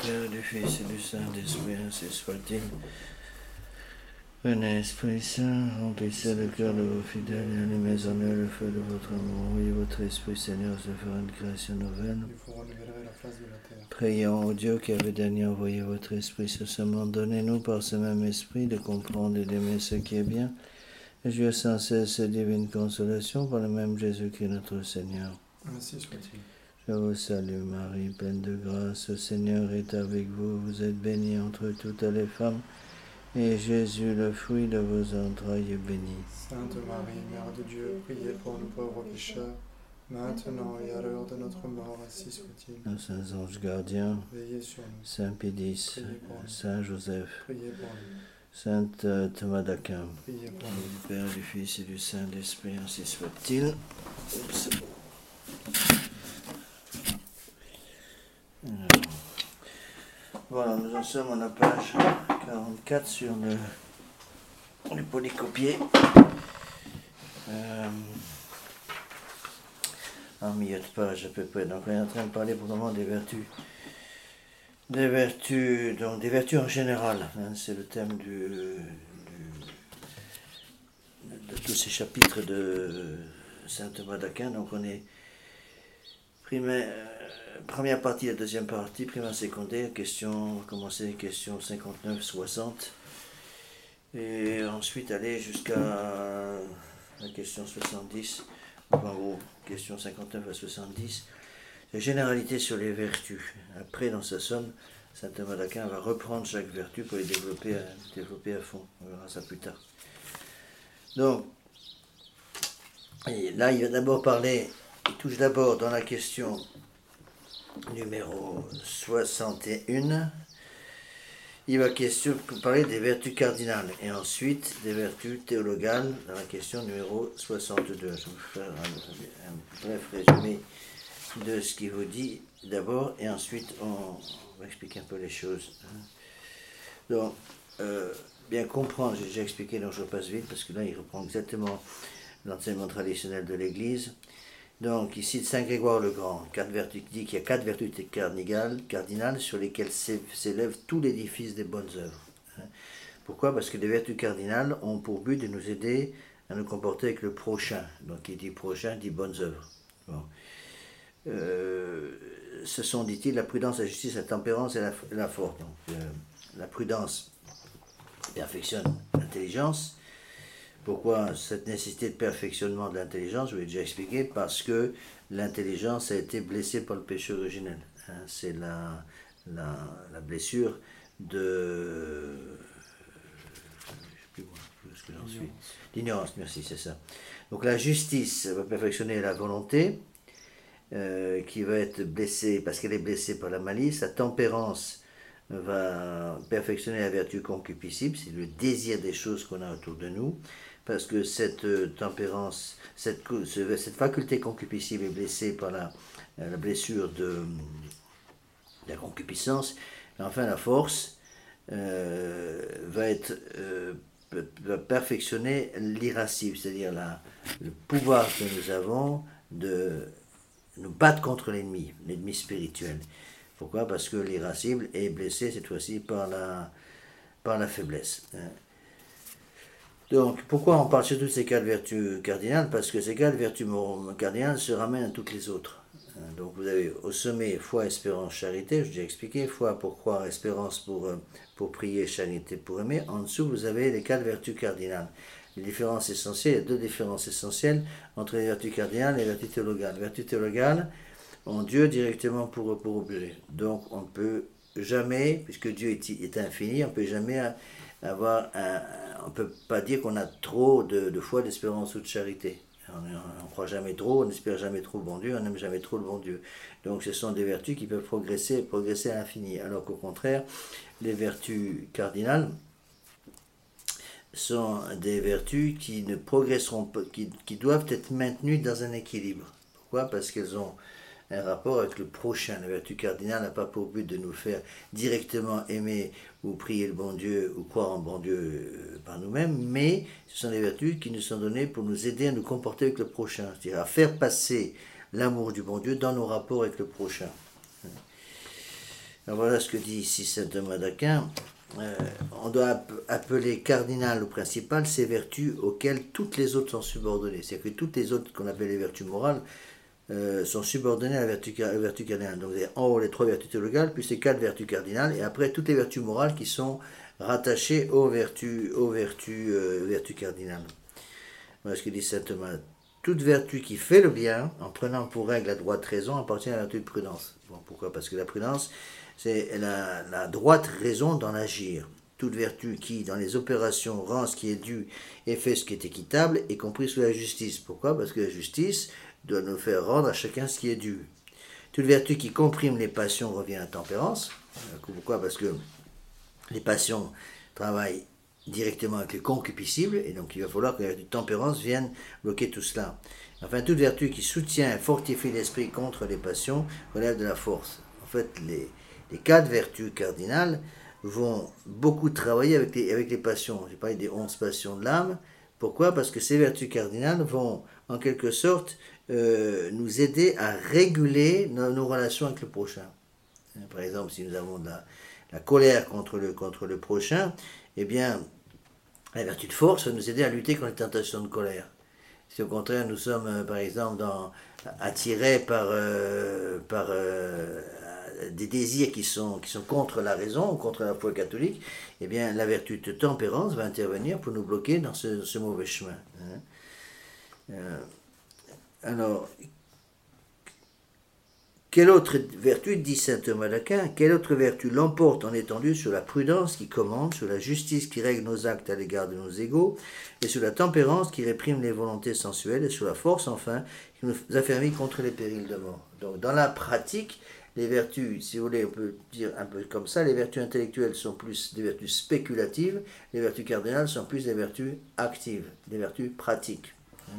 Père, du Fils et du Saint-Esprit, ainsi soit-il. Venez, Esprit Saint, remplissez le cœur de vos fidèles et allumez en eux le feu de votre amour. Envoyez votre Esprit, Seigneur, se fera une création nouvelle. Et vous renouvellerez la face de la terre. Prions au Dieu qui avait daigné envoyer votre Esprit ce moment. Donnez-nous par ce même Esprit de comprendre et d'aimer ce qui est bien. Et jouir sans cesse divine consolation par le même Jésus-Christ notre Seigneur. Ainsi soit-il. Je vous salue Marie, pleine de grâce, le Seigneur est avec vous. Vous êtes bénie entre toutes les femmes. Et Jésus, le fruit de vos entrailles, est béni. Sainte Marie, Mère de Dieu, priez pour nous pauvres pécheurs, maintenant et à l'heure de notre mort, ainsi soit-il. Nos saints anges gardiens, Veillez sur nous. Saint Pédis, Priez pour nous. Saint Joseph, Priez pour nous. Sainte Thomas d'Aquin, Priez pour au nom nous. du Père, du Fils et du Saint-Esprit, ainsi soit-il. Alors, voilà, nous en sommes à la page 44 sur le polycopier. En milieu de page à peu près. Donc on est en train de parler pour le moment des vertus. Des vertus en général. Hein, c'est le thème de tous ces chapitres de Saint Thomas d'Aquin. Donc on est première partie, la deuxième partie, primaire, secondaire, on va commencer question 59-60. Et ensuite aller jusqu'à la question 70. En gros, question 59 à 70. La généralité sur les vertus. Après, dans sa somme, saint Thomas d'Aquin va reprendre chaque vertu pour les développer à fond. On verra ça plus tard. Donc, et là, il va d'abord parler, il touche d'abord dans la question numéro 61, il va parler des vertus cardinales et ensuite des vertus théologales dans la question numéro 62. Je vais vous faire un bref résumé de ce qu'il vous dit d'abord et ensuite on va expliquer un peu les choses. Donc, bien comprendre, j'ai déjà expliqué, donc je passe vite parce que là il reprend exactement l'enseignement traditionnel de l'Église. Donc, il cite Saint Grégoire le Grand, il dit qu'il y a 4 vertus cardinales sur lesquelles s'élève tout l'édifice des bonnes œuvres. Pourquoi ? Parce que les vertus cardinales ont pour but de nous aider à nous comporter avec le prochain. Donc, il dit prochain, dit bonnes œuvres. Bon. Ce sont, dit-il, la prudence, la justice, la tempérance et la force. Donc, la prudence perfectionne l'intelligence. Pourquoi cette nécessité de perfectionnement de l'intelligence? Je vous l'ai déjà expliqué, parce que l'intelligence a été blessée par le péché originel. C'est la blessure de... Je ne sais plus où est-ce que j'en suis. L'ignorance, merci, c'est ça. Donc la justice va perfectionner la volonté, qui va être blessée parce qu'elle est blessée par la malice. La tempérance va perfectionner la vertu concupiscible, c'est le désir des choses qu'on a autour de nous, parce que cette tempérance, cette faculté concupiscible est blessée par la blessure de la concupiscence. Et enfin, la force va perfectionner l'irascible, c'est-à-dire le pouvoir que nous avons de nous battre contre l'ennemi spirituel. Pourquoi ? Parce que l'irascible est blessé cette fois-ci par la faiblesse. Donc, pourquoi on parle surtout de ces 4 vertus cardinales ? Parce que ces 4 vertus cardinales se ramènent à toutes les autres. Donc, vous avez au sommet foi, espérance, charité, je vous ai expliqué, foi pour croire, espérance pour prier, charité pour aimer. En dessous, vous avez les 4 vertus cardinales. Les différences essentielles, il y a 2 différences essentielles entre les vertus cardinales et les vertus théologales. Les vertus théologales ont Dieu directement pour objet. Donc, on ne peut jamais, puisque Dieu est infini, on ne peut jamais on ne peut pas dire qu'on a trop de foi, d'espérance ou de charité. On ne croit jamais trop, on n'espère jamais trop le bon Dieu, on n'aime jamais trop le bon Dieu. Donc ce sont des vertus qui peuvent progresser à l'infini. Alors qu'au contraire, les vertus cardinales sont des vertus qui ne progresseront pas, qui doivent être maintenues dans un équilibre. Pourquoi ? Parce qu'elles ont un rapport avec le prochain. La vertu cardinale n'a pas pour but de nous faire directement aimer ou prier le bon Dieu ou croire en bon Dieu par nous-mêmes, mais ce sont des vertus qui nous sont données pour nous aider à nous comporter avec le prochain, c'est-à-dire à faire passer l'amour du bon Dieu dans nos rapports avec le prochain. Alors voilà ce que dit ici saint Thomas d'Aquin. On doit appeler cardinal ou principal ces vertus auxquelles toutes les autres sont subordonnées. C'est-à-dire que toutes les autres qu'on appelle les vertus morales sont subordonnées à la vertu cardinale. Donc en haut les 3 vertus théologales, puis ces 4 vertus cardinales, et après toutes les vertus morales qui sont rattachées aux vertus cardinales. Voilà ce que dit saint Thomas. Toute vertu qui fait le bien, en prenant pour règle la droite raison, appartient à la vertu de prudence. Bon, pourquoi? Parce que la prudence, c'est la droite raison dans l'agir. Toute vertu qui, dans les opérations, rend ce qui est dû et fait ce qui est équitable, est compris sous la justice. Pourquoi? Parce que la justice doit nous faire rendre à chacun ce qui est dû. Toute vertu qui comprime les passions revient à la tempérance. Pourquoi? Parce que les passions travaillent directement avec les concupiscibles, et donc il va falloir que la tempérance vienne bloquer tout cela. Enfin, toute vertu qui soutient et fortifie l'esprit contre les passions relève de la force. En fait, les 4 vertus cardinales vont beaucoup travailler avec les passions. J'ai parlé des 11 passions de l'âme. Pourquoi? Parce que ces vertus cardinales vont, en quelque sorte, nous aider à réguler nos relations avec le prochain. Par exemple, si nous avons de la colère contre le prochain, eh bien, la vertu de force va nous aider à lutter contre les tentations de colère. Si au contraire nous sommes, par exemple, attirés par des désirs qui sont contre la raison ou contre la foi catholique, eh bien, la vertu de tempérance va intervenir pour nous bloquer dans ce mauvais chemin. Alors, quelle autre vertu, dit saint Thomas d'Aquin, quelle autre vertu l'emporte en étendue sur la prudence qui commande, sur la justice qui règle nos actes à l'égard de nos égaux, et sur la tempérance qui réprime les volontés sensuelles, et sur la force, enfin, qui nous affermit contre les périls de mort. Donc, dans la pratique, les vertus, si vous voulez, on peut dire un peu comme ça, les vertus intellectuelles sont plus des vertus spéculatives, les vertus cardinales sont plus des vertus actives, des vertus pratiques.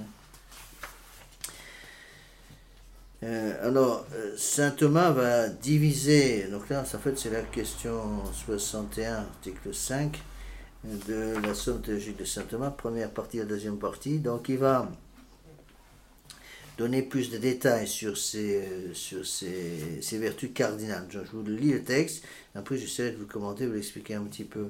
Alors, saint Thomas va diviser, donc là, en fait, c'est la question 61, article 5 de la Somme théologique de saint Thomas, première partie et deuxième partie. Donc, il va donner plus de détails sur ces vertus cardinales. Je vous lis le texte, après j'essaierai de vous commenter, vous l'expliquer un petit peu.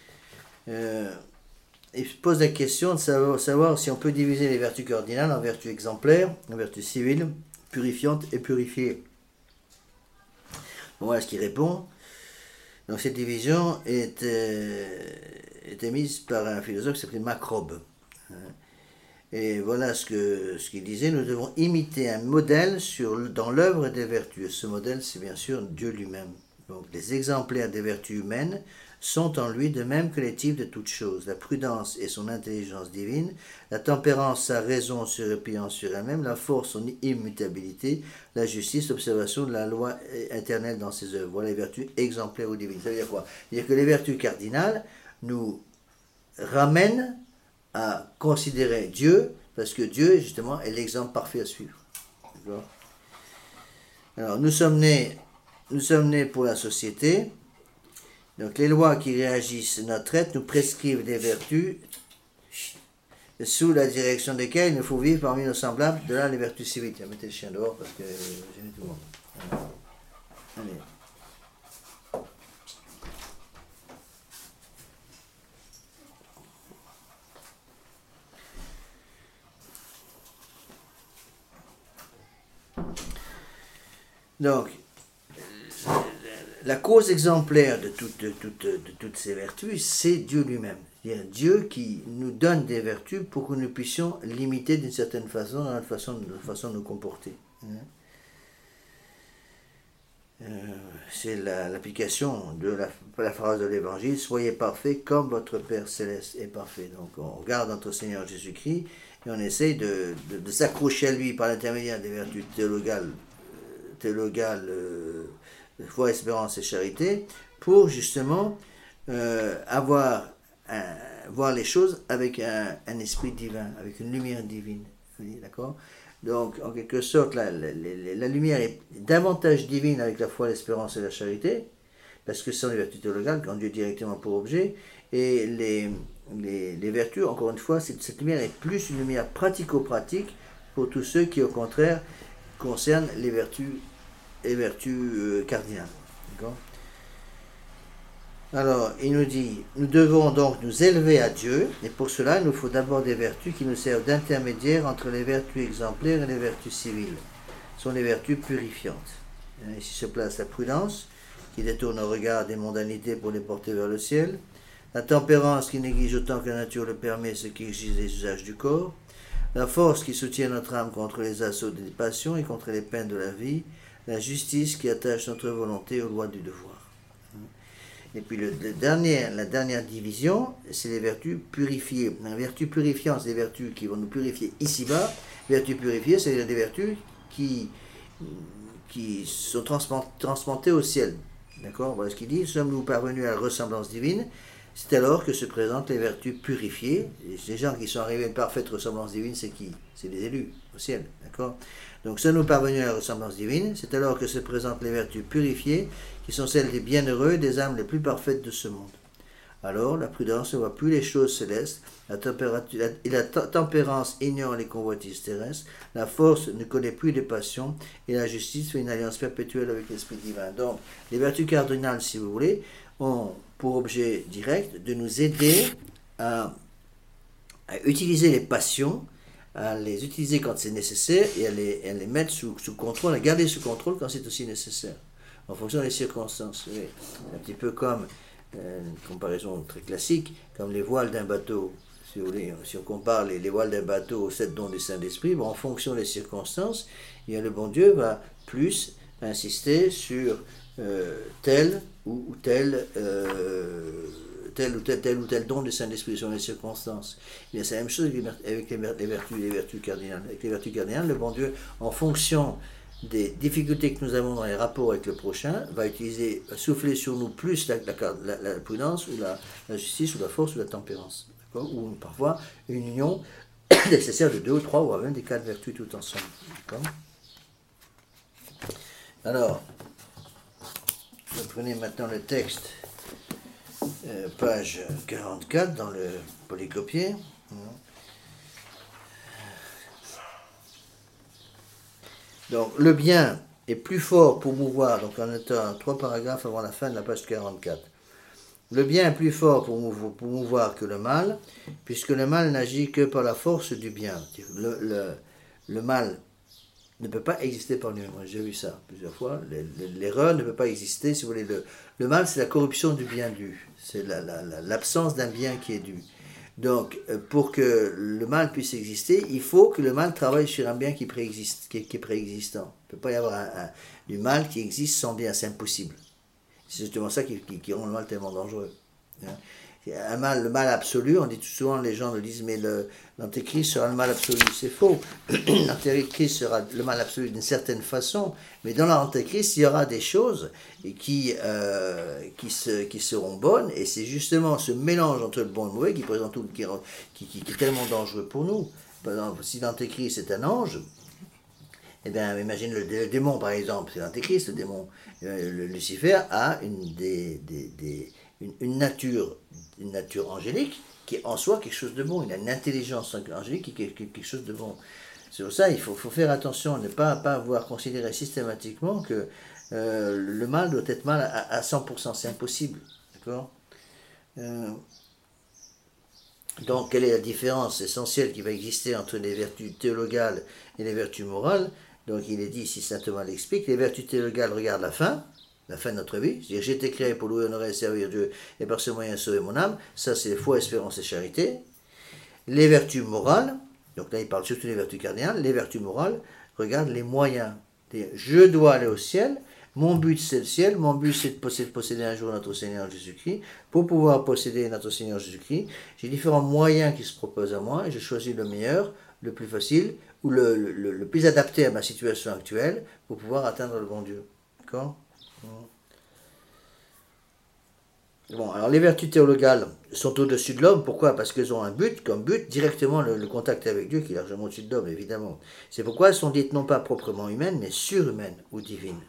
Il pose la question de savoir si on peut diviser les vertus cardinales en vertus exemplaires, en vertus civiles, purifiante et purifiée. Bon, voilà ce qu'il répond. Donc cette division était mise par un philosophe qui s'appelait Macrobe. Et voilà ce qu'il disait: nous devons imiter un modèle dans l'œuvre des vertus. Ce modèle, c'est bien sûr Dieu lui-même. Donc les exemplaires des vertus humaines sont en lui de même que les types de toutes choses. La prudence et son intelligence divine, la tempérance, sa raison se repliant sur elle-même, la force, son immutabilité, la justice, l'observation de la loi éternelle dans ses œuvres. Voilà les vertus exemplaires ou divines. Ça veut dire quoi? C'est-à-dire que les vertus cardinales nous ramènent à considérer Dieu, parce que Dieu, justement, est l'exemple parfait à suivre. D'accord? Alors, nous sommes nés pour la société. Donc les lois qui réagissent notre être nous prescrivent des vertus sous la direction desquelles il nous faut vivre parmi nos semblables. De là les vertus civiles. Tiens, mettez le chien dehors parce que gênez tout le monde. Allez. Donc, la cause exemplaire de toutes ces vertus, c'est Dieu lui-même. C'est-à-dire Dieu qui nous donne des vertus pour que nous puissions l'imiter d'une certaine façon, dans notre façon de nous comporter. C'est l'application de la phrase de l'Évangile: soyez parfaits comme votre Père Céleste est parfait. Donc on regarde notre Seigneur Jésus-Christ et on essaye de s'accrocher à lui par l'intermédiaire des vertus théologales, foi, espérance et charité, pour justement voir les choses avec un esprit divin, avec une lumière divine. D'accord? Donc, en quelque sorte, la lumière est davantage divine avec la foi, l'espérance et la charité, parce que ce sont les vertus théologales qui ont Dieu directement pour objet, et les vertus, encore une fois, cette lumière est plus une lumière pratico-pratique pour tous ceux qui, au contraire, concernent les vertus cardinales. D'accord? Alors, il nous dit, nous devons donc nous élever à Dieu, et pour cela, il nous faut d'abord des vertus qui nous servent d'intermédiaire entre les vertus exemplaires et les vertus civiles. Ce sont les vertus purifiantes. Ici se place la prudence, qui détourne le regard des mondanités pour les porter vers le ciel, la tempérance qui néglige autant que la nature le permet ce qui exige les usages du corps, la force qui soutient notre âme contre les assauts des passions et contre les peines de la vie, la justice qui attache notre volonté aux lois du devoir. Et puis la dernière division, c'est les vertus purifiées. Les vertus purifiantes, c'est des vertus qui vont nous purifier ici-bas. Vertus purifiées, c'est des vertus qui sont transplantées au ciel. D'accord? Voilà ce qu'il dit. Sommes-nous parvenus à la ressemblance divine? C'est alors que se présentent les vertus purifiées. Et ces gens qui sont arrivés à une parfaite ressemblance divine, c'est qui? C'est les élus au ciel. D'accord? Donc, sommes-nous parvenus à la ressemblance divine? C'est alors que se présentent les vertus purifiées, qui sont celles des bienheureux, des âmes les plus parfaites de ce monde. Alors, la prudence ne voit plus les choses célestes, la tempérance ignore les convoitises terrestres, la force ne connaît plus les passions, et la justice fait une alliance perpétuelle avec l'Esprit divin. Donc, les vertus cardinales, si vous voulez, ont pour objet direct de nous aider à utiliser les passions, à les utiliser quand c'est nécessaire et à les mettre sous contrôle, à garder sous contrôle quand c'est aussi nécessaire, en fonction des circonstances. Oui. Un petit peu comme une comparaison très classique, comme les voiles d'un bateau. Si vous voulez, si on compare les voiles d'un bateau aux 7 dons du Saint-Esprit, en fonction des circonstances, le bon Dieu va plus insister sur tel ou tel don du Saint-Esprit sur les circonstances. C'est la même chose avec les vertus cardinales. Avec les vertus cardinales, le bon Dieu, en fonction des difficultés que nous avons dans les rapports avec le prochain, va souffler sur nous plus la prudence, ou la justice, ou la force, ou la tempérance. Ou parfois une union nécessaire de 2 ou 3, ou même des 4 vertus tout ensemble. Alors, vous prenez maintenant le texte, page 44 dans le polycopier. Donc, le bien est plus fort pour mouvoir, donc on est à 3 paragraphes avant la fin de la page 44. Le bien est plus fort pour mouvoir que le mal, puisque le mal n'agit que par la force du bien. Le mal ne peut pas exister par lui-même. J'ai vu ça plusieurs fois. L'erreur ne peut pas exister. Si vous voulez, le mal, c'est la corruption du bien dû. C'est l'absence d'un bien qui est dû. Donc, pour que le mal puisse exister, il faut que le mal travaille sur un bien qui est préexistant. Il ne peut pas y avoir du mal qui existe sans bien. C'est impossible. C'est justement ça qui rend le mal tellement dangereux. Le mal absolu, on dit tout souvent, les gens le disent, mais l'antéchrist sera le mal absolu. C'est faux. L'antéchrist sera le mal absolu d'une certaine façon, mais dans l'antéchrist, il y aura des choses qui seront bonnes, et c'est justement ce mélange entre le bon et le mauvais qui est tellement dangereux pour nous. Par exemple, si l'antéchrist est un ange, eh bien, imagine le démon, par exemple, c'est l'antéchrist, le démon. Le Lucifer a une nature angélique qui est en soi quelque chose de bon. Il a une intelligence angélique qui est quelque chose de bon. C'est pour ça il faut faire attention à ne pas avoir considéré systématiquement que le mal doit être mal à 100%. C'est impossible. D'accord ? Donc, quelle est la différence essentielle qui va exister entre les vertus théologales et les vertus morales ? Donc, il est dit, si saint Thomas l'explique, les vertus théologales regardent la fin de notre vie. C'est-à-dire, j'ai été créé pour louer, honorer et servir Dieu, et par ce moyen sauver mon âme. Ça, c'est foi, espérance et charité. Les vertus morales, donc là, il parle surtout des vertus cardinales. Les vertus morales regardent les moyens. Je dois aller au ciel. Mon but, c'est le ciel. Mon but, c'est de posséder un jour notre Seigneur Jésus-Christ. Pour pouvoir posséder notre Seigneur Jésus-Christ, j'ai différents moyens qui se proposent à moi, et je choisis le meilleur, le plus facile, ou le plus adapté à ma situation actuelle, pour pouvoir atteindre le bon Dieu. D'accord ? Bon, alors les vertus théologales sont au-dessus de l'homme. Pourquoi ? Parce qu'elles ont un but, comme but, directement le contact avec Dieu, qui est largement au-dessus de l'homme, évidemment. C'est pourquoi elles sont dites non pas proprement humaines, mais surhumaines ou divines.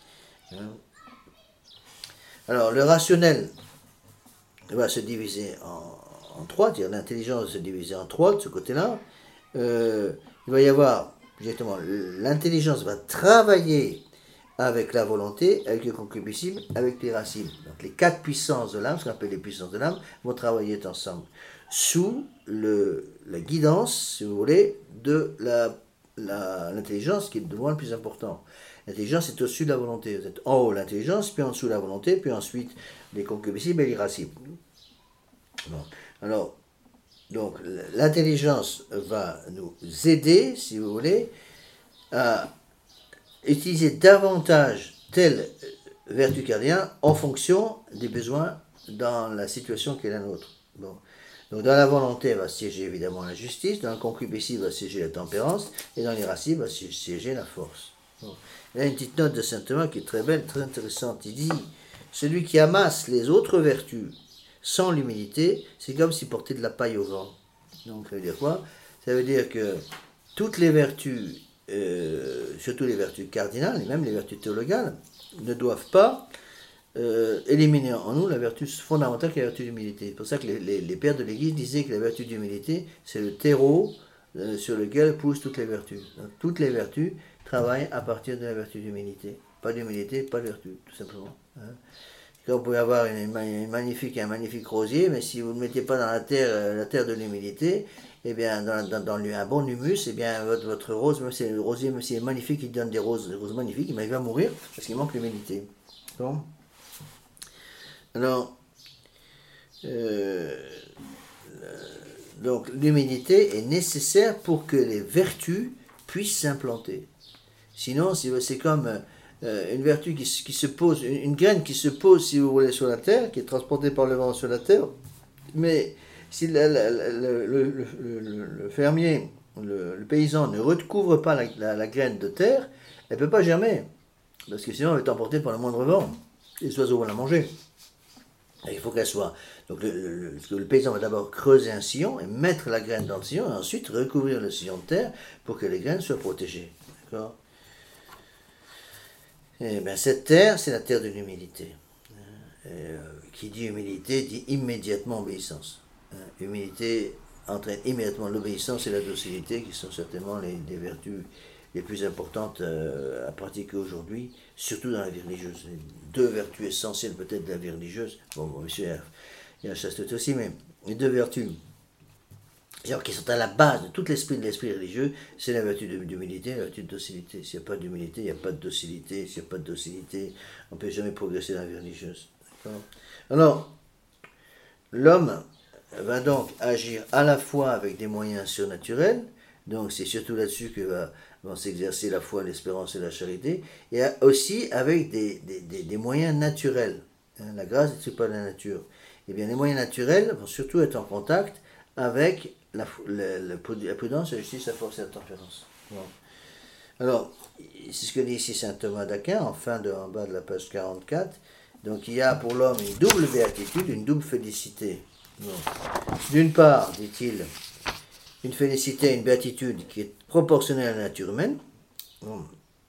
Alors, le rationnel va se diviser en trois, c'est-à-dire l'intelligence va se diviser en trois de ce côté-là. Il va y avoir, directement, l'intelligence va travailler avec la volonté, avec le concupiscible, avec l'irascible. Donc les 4 puissances de l'âme, ce qu'on appelle les puissances de l'âme, vont travailler ensemble, sous la guidance, si vous voulez, de l'intelligence, qui est de loin le plus important. L'intelligence est au-dessus de la volonté. Vous êtes en haut l'intelligence, puis en dessous la volonté, puis ensuite les concupiscibles et l'irascible. Bon. Alors, donc l'intelligence va nous aider, si vous voulez, à utiliser davantage telle vertu cardienne en fonction des besoins dans la situation qui est la nôtre. Bon. Donc dans la volonté va siéger évidemment la justice, dans le concupiscible va siéger la tempérance, et dans l'irascible va siéger la force. Bon. Il y a une petite note de saint Thomas qui est très belle, très intéressante. Il dit, celui qui amasse les autres vertus sans l'humilité, c'est comme s'il portait de la paille au vent. Donc ça veut dire quoi? Ça veut dire que toutes les vertus, surtout les vertus cardinales, et même les vertus théologales, ne doivent pas éliminer en nous la vertu fondamentale qui est la vertu d'humilité. C'est pour ça que les pères de l'Église disaient que la vertu d'humilité, c'est le terreau sur lequel poussent toutes les vertus. Donc, toutes les vertus travaillent à partir de la vertu d'humilité. Pas d'humilité, pas de vertu, tout simplement. Quand vous pouvez avoir un magnifique rosier, mais si vous ne mettez pas dans la terre de l'humilité, eh bien, dans un bon humus, eh bien, votre rose, même si le rosier, même s'il est magnifique, il donne des roses magnifiques, mais il va mourir parce qu'il manque l'humilité. Bon. Alors, donc l'humilité est nécessaire pour que les vertus puissent s'implanter. Sinon, c'est comme une vertu qui se pose, une graine qui se pose, si vous voulez, sur la terre, qui est transportée par le vent sur la terre, mais si le fermier, le paysan ne recouvre pas la graine de terre, elle ne peut pas germer, parce que sinon elle va être emportée par le moindre vent. Les oiseaux vont la manger. Et il faut qu'elle soit... Donc le paysan va d'abord creuser un sillon et mettre la graine dans le sillon, et ensuite recouvrir le sillon de terre pour que les graines soient protégées. D'accord ? Et bien cette terre, c'est la terre de l'humilité. Qui dit humilité, dit immédiatement obéissance. Humilité entraîne immédiatement l'obéissance et la docilité, qui sont certainement les vertus les plus importantes à pratiquer aujourd'hui, surtout dans la vie religieuse. Les 2 vertus essentielles peut-être de la vie religieuse, bon monsieur, il y a la chasteté aussi, mais les 2 vertus qui sont à la base de tout l'esprit de l'esprit religieux, c'est la vertu d'humilité et la vertu de docilité. S'il n'y a pas d'humilité, il n'y a pas de docilité. S'il n'y a pas de docilité, on ne peut jamais progresser dans la vie religieuse. D'accord ? Alors, l'homme va donc agir à la fois avec des moyens surnaturels, donc c'est surtout là-dessus que vont s'exercer la foi, l'espérance et la charité, et aussi avec des moyens naturels. La grâce n'est pas la nature. Eh bien, les moyens naturels vont surtout être en contact avec la prudence, la justice, la force et la tempérance. Bon. Alors, c'est ce que dit ici saint Thomas d'Aquin, en bas de la page 44. Donc, il y a pour l'homme une double béatitude, une double félicité. Bon. D'une part, dit-il, une félicité, une béatitude qui est proportionnelle à la nature humaine. Bon.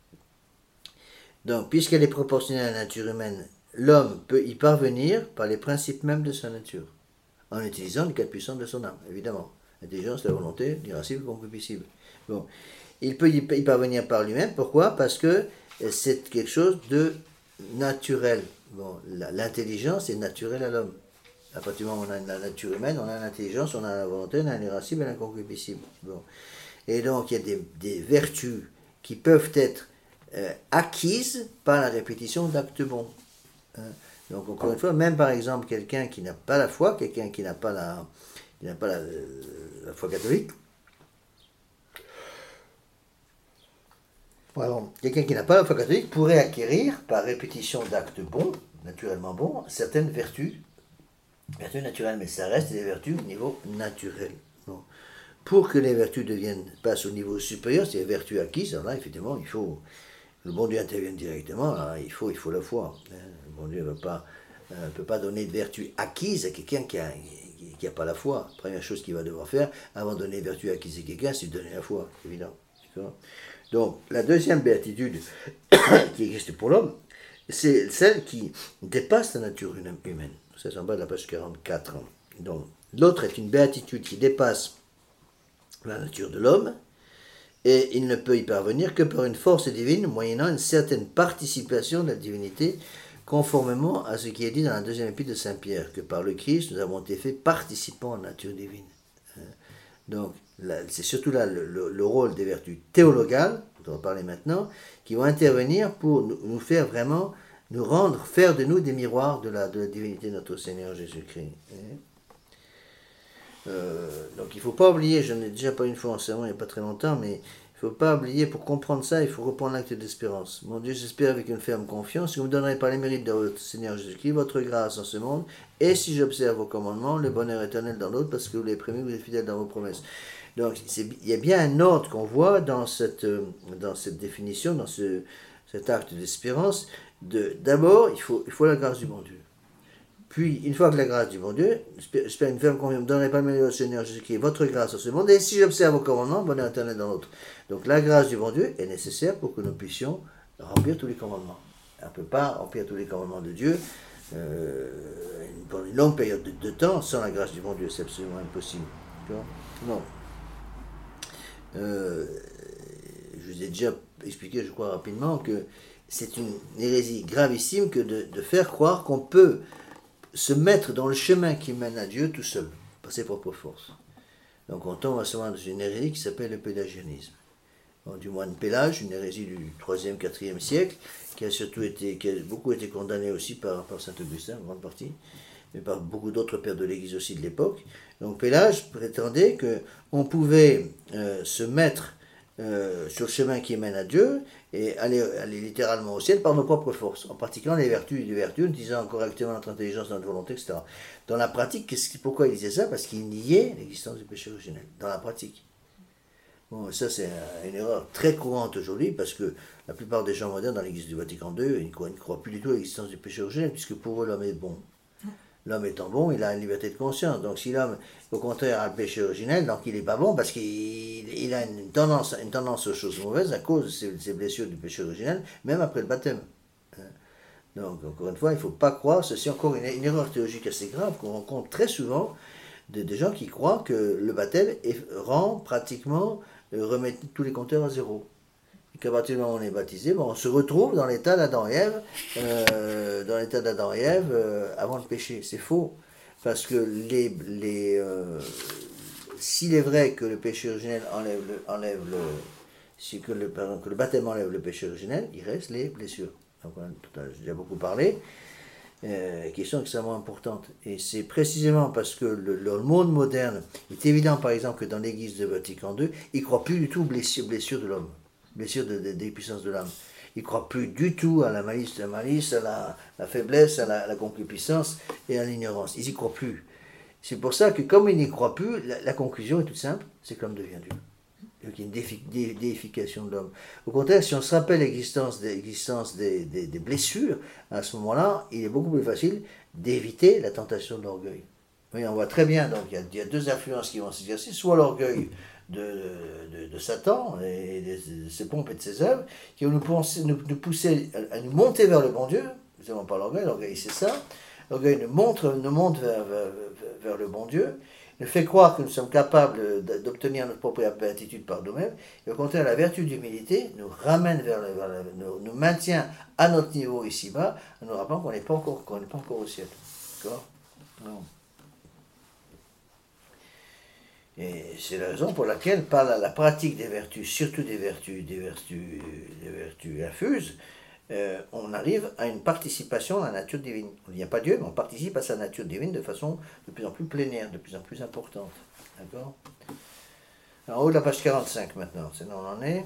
Donc, puisqu'elle est proportionnelle à la nature humaine, l'homme peut y parvenir par les principes mêmes de sa nature, en utilisant les 4 puissances de son âme, évidemment. L'intelligence, la volonté, l'irascible, le concupiscible. Bon. Il peut y parvenir par lui-même. Pourquoi ? Parce que c'est quelque chose de naturel. Bon, l'intelligence est naturelle à l'homme. À partir du moment où on a la nature humaine, on a l'intelligence, on a la volonté, on a l'irascible et l'inconcupiscible. Bon. Et donc, il y a des vertus qui peuvent être acquises par la répétition d'actes bons. Hein. Donc, encore une fois, même par exemple, quelqu'un qui n'a pas la foi, quelqu'un qui n'a pas la foi catholique, pardon, quelqu'un qui n'a pas la foi catholique pourrait acquérir, par répétition d'actes bons, naturellement bons, certaines vertus naturelles, mais ça reste des vertus au niveau naturel. Bon. Pour que les vertus passent au niveau supérieur, c'est les vertus acquises, alors là, effectivement, il faut, le bon Dieu intervienne directement, là, il faut la foi. Le bon Dieu ne peut pas donner de vertus acquises à quelqu'un qui n'a pas la foi. La première chose qu'il va devoir faire, avant de donner de vertus acquises à quelqu'un, c'est de donner la foi, évident. D'accord ? Donc, la deuxième béatitude qui existe pour l'homme, c'est celle qui dépasse la nature humaine. C'est en bas de la page 44. Donc, l'autre est une béatitude qui dépasse la nature de l'homme et il ne peut y parvenir que par une force divine, moyennant une certaine participation de la divinité, conformément à ce qui est dit dans la deuxième épître de Saint Pierre, que par le Christ nous avons été faits participants en nature divine. Donc, c'est surtout là le rôle des vertus théologales, dont on va parler maintenant, qui vont intervenir pour nous faire vraiment, nous rendre, faire de nous des miroirs de la divinité de notre Seigneur Jésus-Christ. Donc il ne faut pas oublier, j'en ai déjà pas une fois en sermon il n'y a pas très longtemps, mais il ne faut pas oublier, pour comprendre ça, il faut reprendre l'acte d'espérance. Mon Dieu, j'espère avec une ferme confiance que vous me donnerez par les mérites de votre Seigneur Jésus-Christ votre grâce en ce monde, et si j'observe vos commandements, le bonheur éternel dans l'autre, parce que vous l'avez promis, vous êtes fidèles dans vos promesses. Donc il y a bien un ordre qu'on voit dans cette définition, dans cet acte d'espérance. D'abord, il faut la grâce du bon Dieu. Puis, une fois que la grâce du bon Dieu, j'espère une ferme confiance, ne me donnerez pas le mérite de votre Seigneur Jésus-Christ, votre grâce en ce monde, et si j'observe vos commandements, bonheur éternel dans l'autre. Donc la grâce du bon Dieu est nécessaire pour que nous puissions remplir tous les commandements. On ne peut pas remplir tous les commandements de Dieu pendant une longue période de temps sans la grâce du bon Dieu, c'est absolument impossible. Non. Je vous ai déjà expliqué, je crois rapidement, que c'est une hérésie gravissime que de faire croire qu'on peut se mettre dans le chemin qui mène à Dieu tout seul, par ses propres forces. Donc on tombe à ce moment dans une hérésie qui s'appelle le pélagianisme. Bon, du moine Pélage, une hérésie du 3e, 4e siècle, qui a beaucoup été condamnée aussi par saint Augustin, en grande partie, mais par beaucoup d'autres pères de l'Église aussi de l'époque. Donc Pélage prétendait qu'on pouvait se mettre sur le chemin qui mène à Dieu et aller littéralement au ciel par nos propres forces, en pratiquant les vertus, en utilisant correctement notre intelligence, notre volonté, etc. Dans la pratique, pourquoi il disait ça? Parce qu'il niait l'existence du péché originel, dans la pratique. Bon, ça c'est une erreur très courante aujourd'hui, parce que la plupart des gens modernes dans l'Église du Vatican II, ils ne croient plus du tout à l'existence du péché originel, puisque pour eux l'homme est bon. L'homme étant bon, il a une liberté de conscience. Donc si l'homme, au contraire, a le péché originel, donc il n'est pas bon parce qu'il a une tendance aux choses mauvaises à cause de ses blessures du péché originel, même après le baptême. Donc, encore une fois, il ne faut pas croire, ceci encore une erreur théologique assez grave qu'on rencontre très souvent, des gens qui croient que le baptême remet tous les compteurs à zéro. Et qu'à partir du moment où on est baptisé, on se retrouve dans l'état d'Adam et Ève, avant le péché. C'est faux. Parce que s'il est vrai que le péché originel que le baptême enlève le péché originel, il reste les blessures. Donc, j'ai déjà beaucoup parlé. Question extrêmement importante. Et c'est précisément parce que le monde moderne est évident, par exemple, que dans l'Église de Vatican II, il ne croit plus du tout aux blessures de l'homme. Blessure des puissances de l'âme. Il ne croit plus du tout à la malice, à la faiblesse, à la concupiscence et à l'ignorance. Ils n'y croient plus. C'est pour ça que comme ils n'y croient plus, la conclusion est toute simple, c'est que l'homme devient Dieu. Donc il y a une déification de l'homme. Au contraire, si on se rappelle l'existence des blessures, à ce moment-là, il est beaucoup plus facile d'éviter la tentation de l'orgueil. Oui, on voit très bien, donc il y a deux influences qui vont s'exercer, soit l'orgueil de Satan et de ses pompes et de ses œuvres, qui vont nous pousser à nous monter vers le bon Dieu. Nous n'avons pas l'orgueil c'est ça. L'orgueil nous monte vers le bon Dieu, nous fait croire que nous sommes capables d'obtenir notre propre béatitude par nous-mêmes, et au contraire, la vertu d'humilité nous ramène nous maintient à notre niveau ici-bas, en nous rappelant qu'on n'est pas encore au ciel. D'accord? Non. Et c'est la raison pour laquelle, par la pratique des vertus, surtout des vertus infuses, on arrive à une participation à la nature divine. On ne devient pas Dieu, mais on participe à sa nature divine de façon de plus en plus plénière, de plus en plus importante. D'accord? En haut de la page 45 maintenant, c'est là où on en est.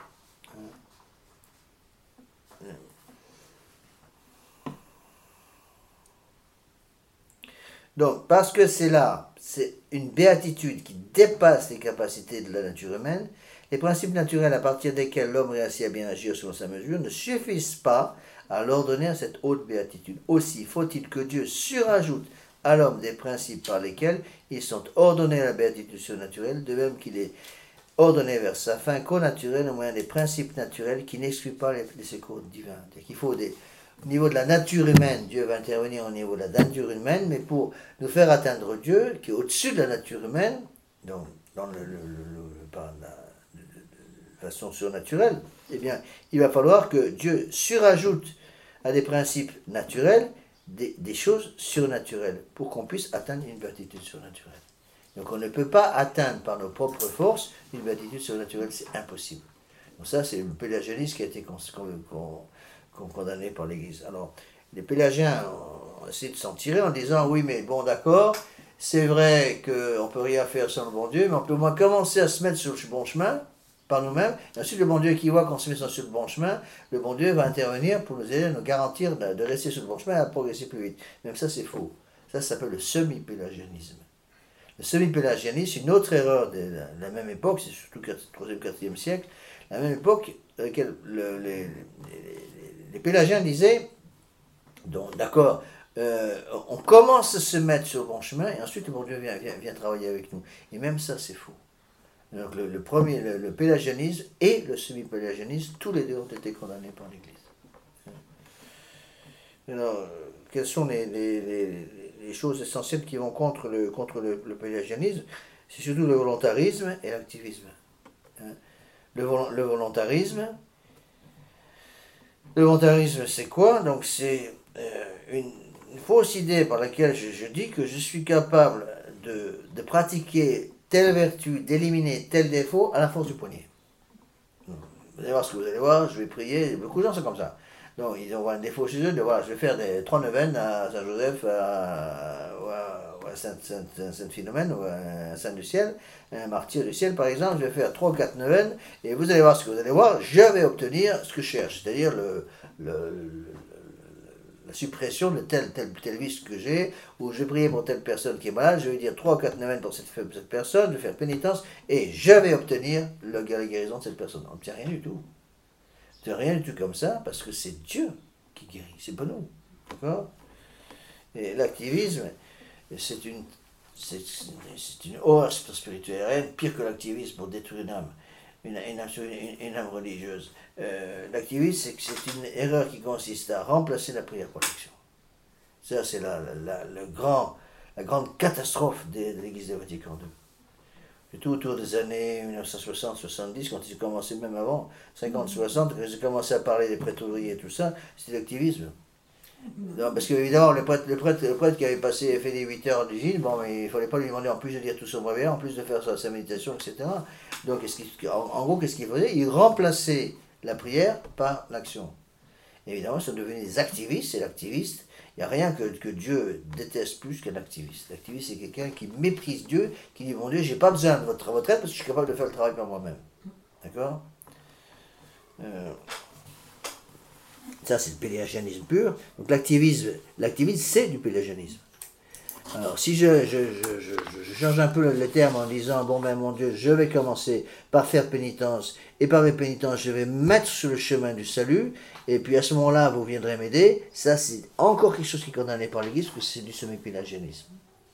Donc, parce que c'est une béatitude qui dépasse les capacités de la nature humaine, les principes naturels à partir desquels l'homme réussit à bien agir selon sa mesure ne suffisent pas à l'ordonner à cette haute béatitude. Aussi faut-il que Dieu surajoute à l'homme des principes par lesquels ils sont ordonnés à la béatitude surnaturelle, de même qu'il est ordonné vers sa fin connaturelle au moyen des principes naturels qui n'excluent pas les secours divins. Il faut au niveau de la nature humaine, Dieu va intervenir au niveau de la nature humaine, mais pour nous faire atteindre Dieu, qui est au-dessus de la nature humaine, donc dans façon surnaturelle, eh bien, il va falloir que Dieu surajoute à des principes naturels des choses surnaturelles pour qu'on puisse atteindre une béatitude surnaturelle. Donc on ne peut pas atteindre par nos propres forces une béatitude surnaturelle, c'est impossible. Donc ça, c'est le pélagianisme qui a été condamné par l'Église. Alors, les pélagiens ont essayé de s'en tirer en disant, oui, mais bon, d'accord, c'est vrai qu'on ne peut rien faire sans le bon Dieu, mais on peut au moins commencer à se mettre sur le bon chemin, par nous-mêmes. Et ensuite, le bon Dieu qui voit qu'on se met sur le bon chemin, le bon Dieu va intervenir pour nous aider à nous garantir de rester sur le bon chemin et à progresser plus vite. Même ça, c'est faux. Ça s'appelle le semi-pélagianisme. Le semi-pélagianisme, c'est une autre erreur de la même époque, c'est surtout le 3e, 4e siècle, la même époque dans laquelle les pélagiens disaient, donc d'accord, on commence à se mettre sur le bon chemin et ensuite le bon Dieu vient travailler avec nous. Et même ça, c'est faux. Donc le pélagianisme et le semi-pélagianisme, tous les deux ont été condamnés par l'Église. Alors, quelles sont les choses essentielles qui vont contre le pélagianisme? C'est surtout le volontarisme et l'activisme. Le volontarisme, c'est quoi? Donc c'est une fausse idée par laquelle je dis que je suis capable de pratiquer telle vertu, d'éliminer tel défaut à la force du poignet. Vous allez voir ce que vous allez voir, je vais prier, beaucoup de gens sont comme ça. Donc ils ont un défaut chez eux, voilà, je vais faire 3 neuvaines à Saint-Joseph, à Saint-Philomène, ou à Saint du Ciel, un martyr du ciel par exemple, je vais faire 3 ou 4 neuvaines, et vous allez voir ce que vous allez voir, je vais obtenir ce que je cherche, c'est-à-dire la suppression de tel vice que j'ai, ou je vais prier pour telle personne qui est malade, je vais dire 3 ou 4 neuvaines pour cette personne, je vais faire pénitence, et je vais obtenir la guérison de cette personne. On n'obtient rien du tout. C'est rien du tout comme ça, parce que c'est Dieu qui guérit, c'est pas nous. D'accord? Et l'activisme, c'est une horreur spirituelle, rien de pire que l'activisme pour détruire une âme. Une âme religieuse. L'activisme, c'est une erreur qui consiste à remplacer la prière pour l'action. Ça, c'est la grande catastrophe de l'Église de Vatican II. Surtout autour des années 1960-70, quand ils ont commencé, même avant, 50-60, quand ils ont commencé à parler des prétoriers et tout ça, c'était l'activisme. Non, parce qu'évidemment, le prêtre qui avait fait les 8 heures du vigile, bon, mais il ne fallait pas lui demander en plus de dire tout son brevet, en plus de faire sa méditation, etc. Donc, en gros, qu'est-ce qu'il faisait? Il remplaçait la prière par l'action. Évidemment, ils sont devenus des activistes, et l'activiste, il n'y a rien que Dieu déteste plus qu'un activiste. L'activiste, c'est quelqu'un qui méprise Dieu, qui dit, mon Dieu, j'ai pas besoin de votre retraite parce que je suis capable de faire le travail par moi-même. D'accord? Ça, c'est le pélagianisme pur. Donc l'activisme, c'est du pélagianisme. Alors, si je change un peu le terme en disant, bon ben mon Dieu, je vais commencer par faire pénitence, et par mes pénitences, je vais mettre sur le chemin du salut, et puis à ce moment-là, vous viendrez m'aider, ça c'est encore quelque chose qui est condamné par l'Église, parce que c'est du semi-pélagianisme.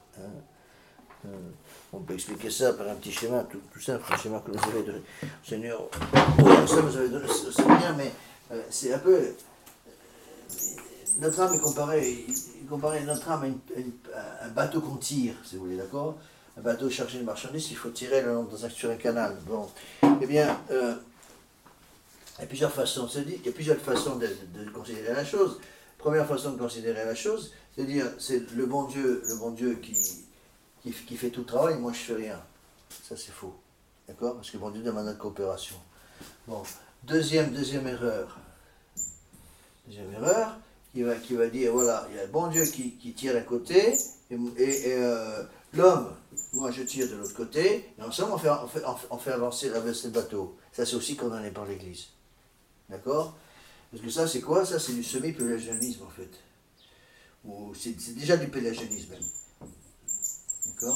On peut expliquer ça par un petit schéma, tout simple, un schéma que vous avez donné. Seigneur, ça vous avez donné, c'est bien, mais c'est un peu... Notre âme est comparée notre âme à un bateau qu'on tire, si vous voulez, d'accord? Un bateau chargé de marchandises, il faut tirer sur un canal. Bon, eh bien, il y a plusieurs façons, il y a plusieurs façons de considérer la chose. Première façon de considérer la chose, c'est-à-dire, c'est le bon Dieu qui fait tout le travail, et moi je fais rien. Ça c'est faux, d'accord? Parce que le bon Dieu demande notre coopération. Bon, deuxième erreur. Deuxième erreur, qui va dire, voilà, il y a le bon Dieu qui tire d'un côté, et l'homme, moi je tire de l'autre côté, et ensemble on fait avancer le bateau. Ça c'est aussi condamné par l'Église. D'accord? Parce que ça c'est quoi? Ça c'est du semi-pélagianisme en fait. Ou c'est déjà du pélagianisme même. D'accord?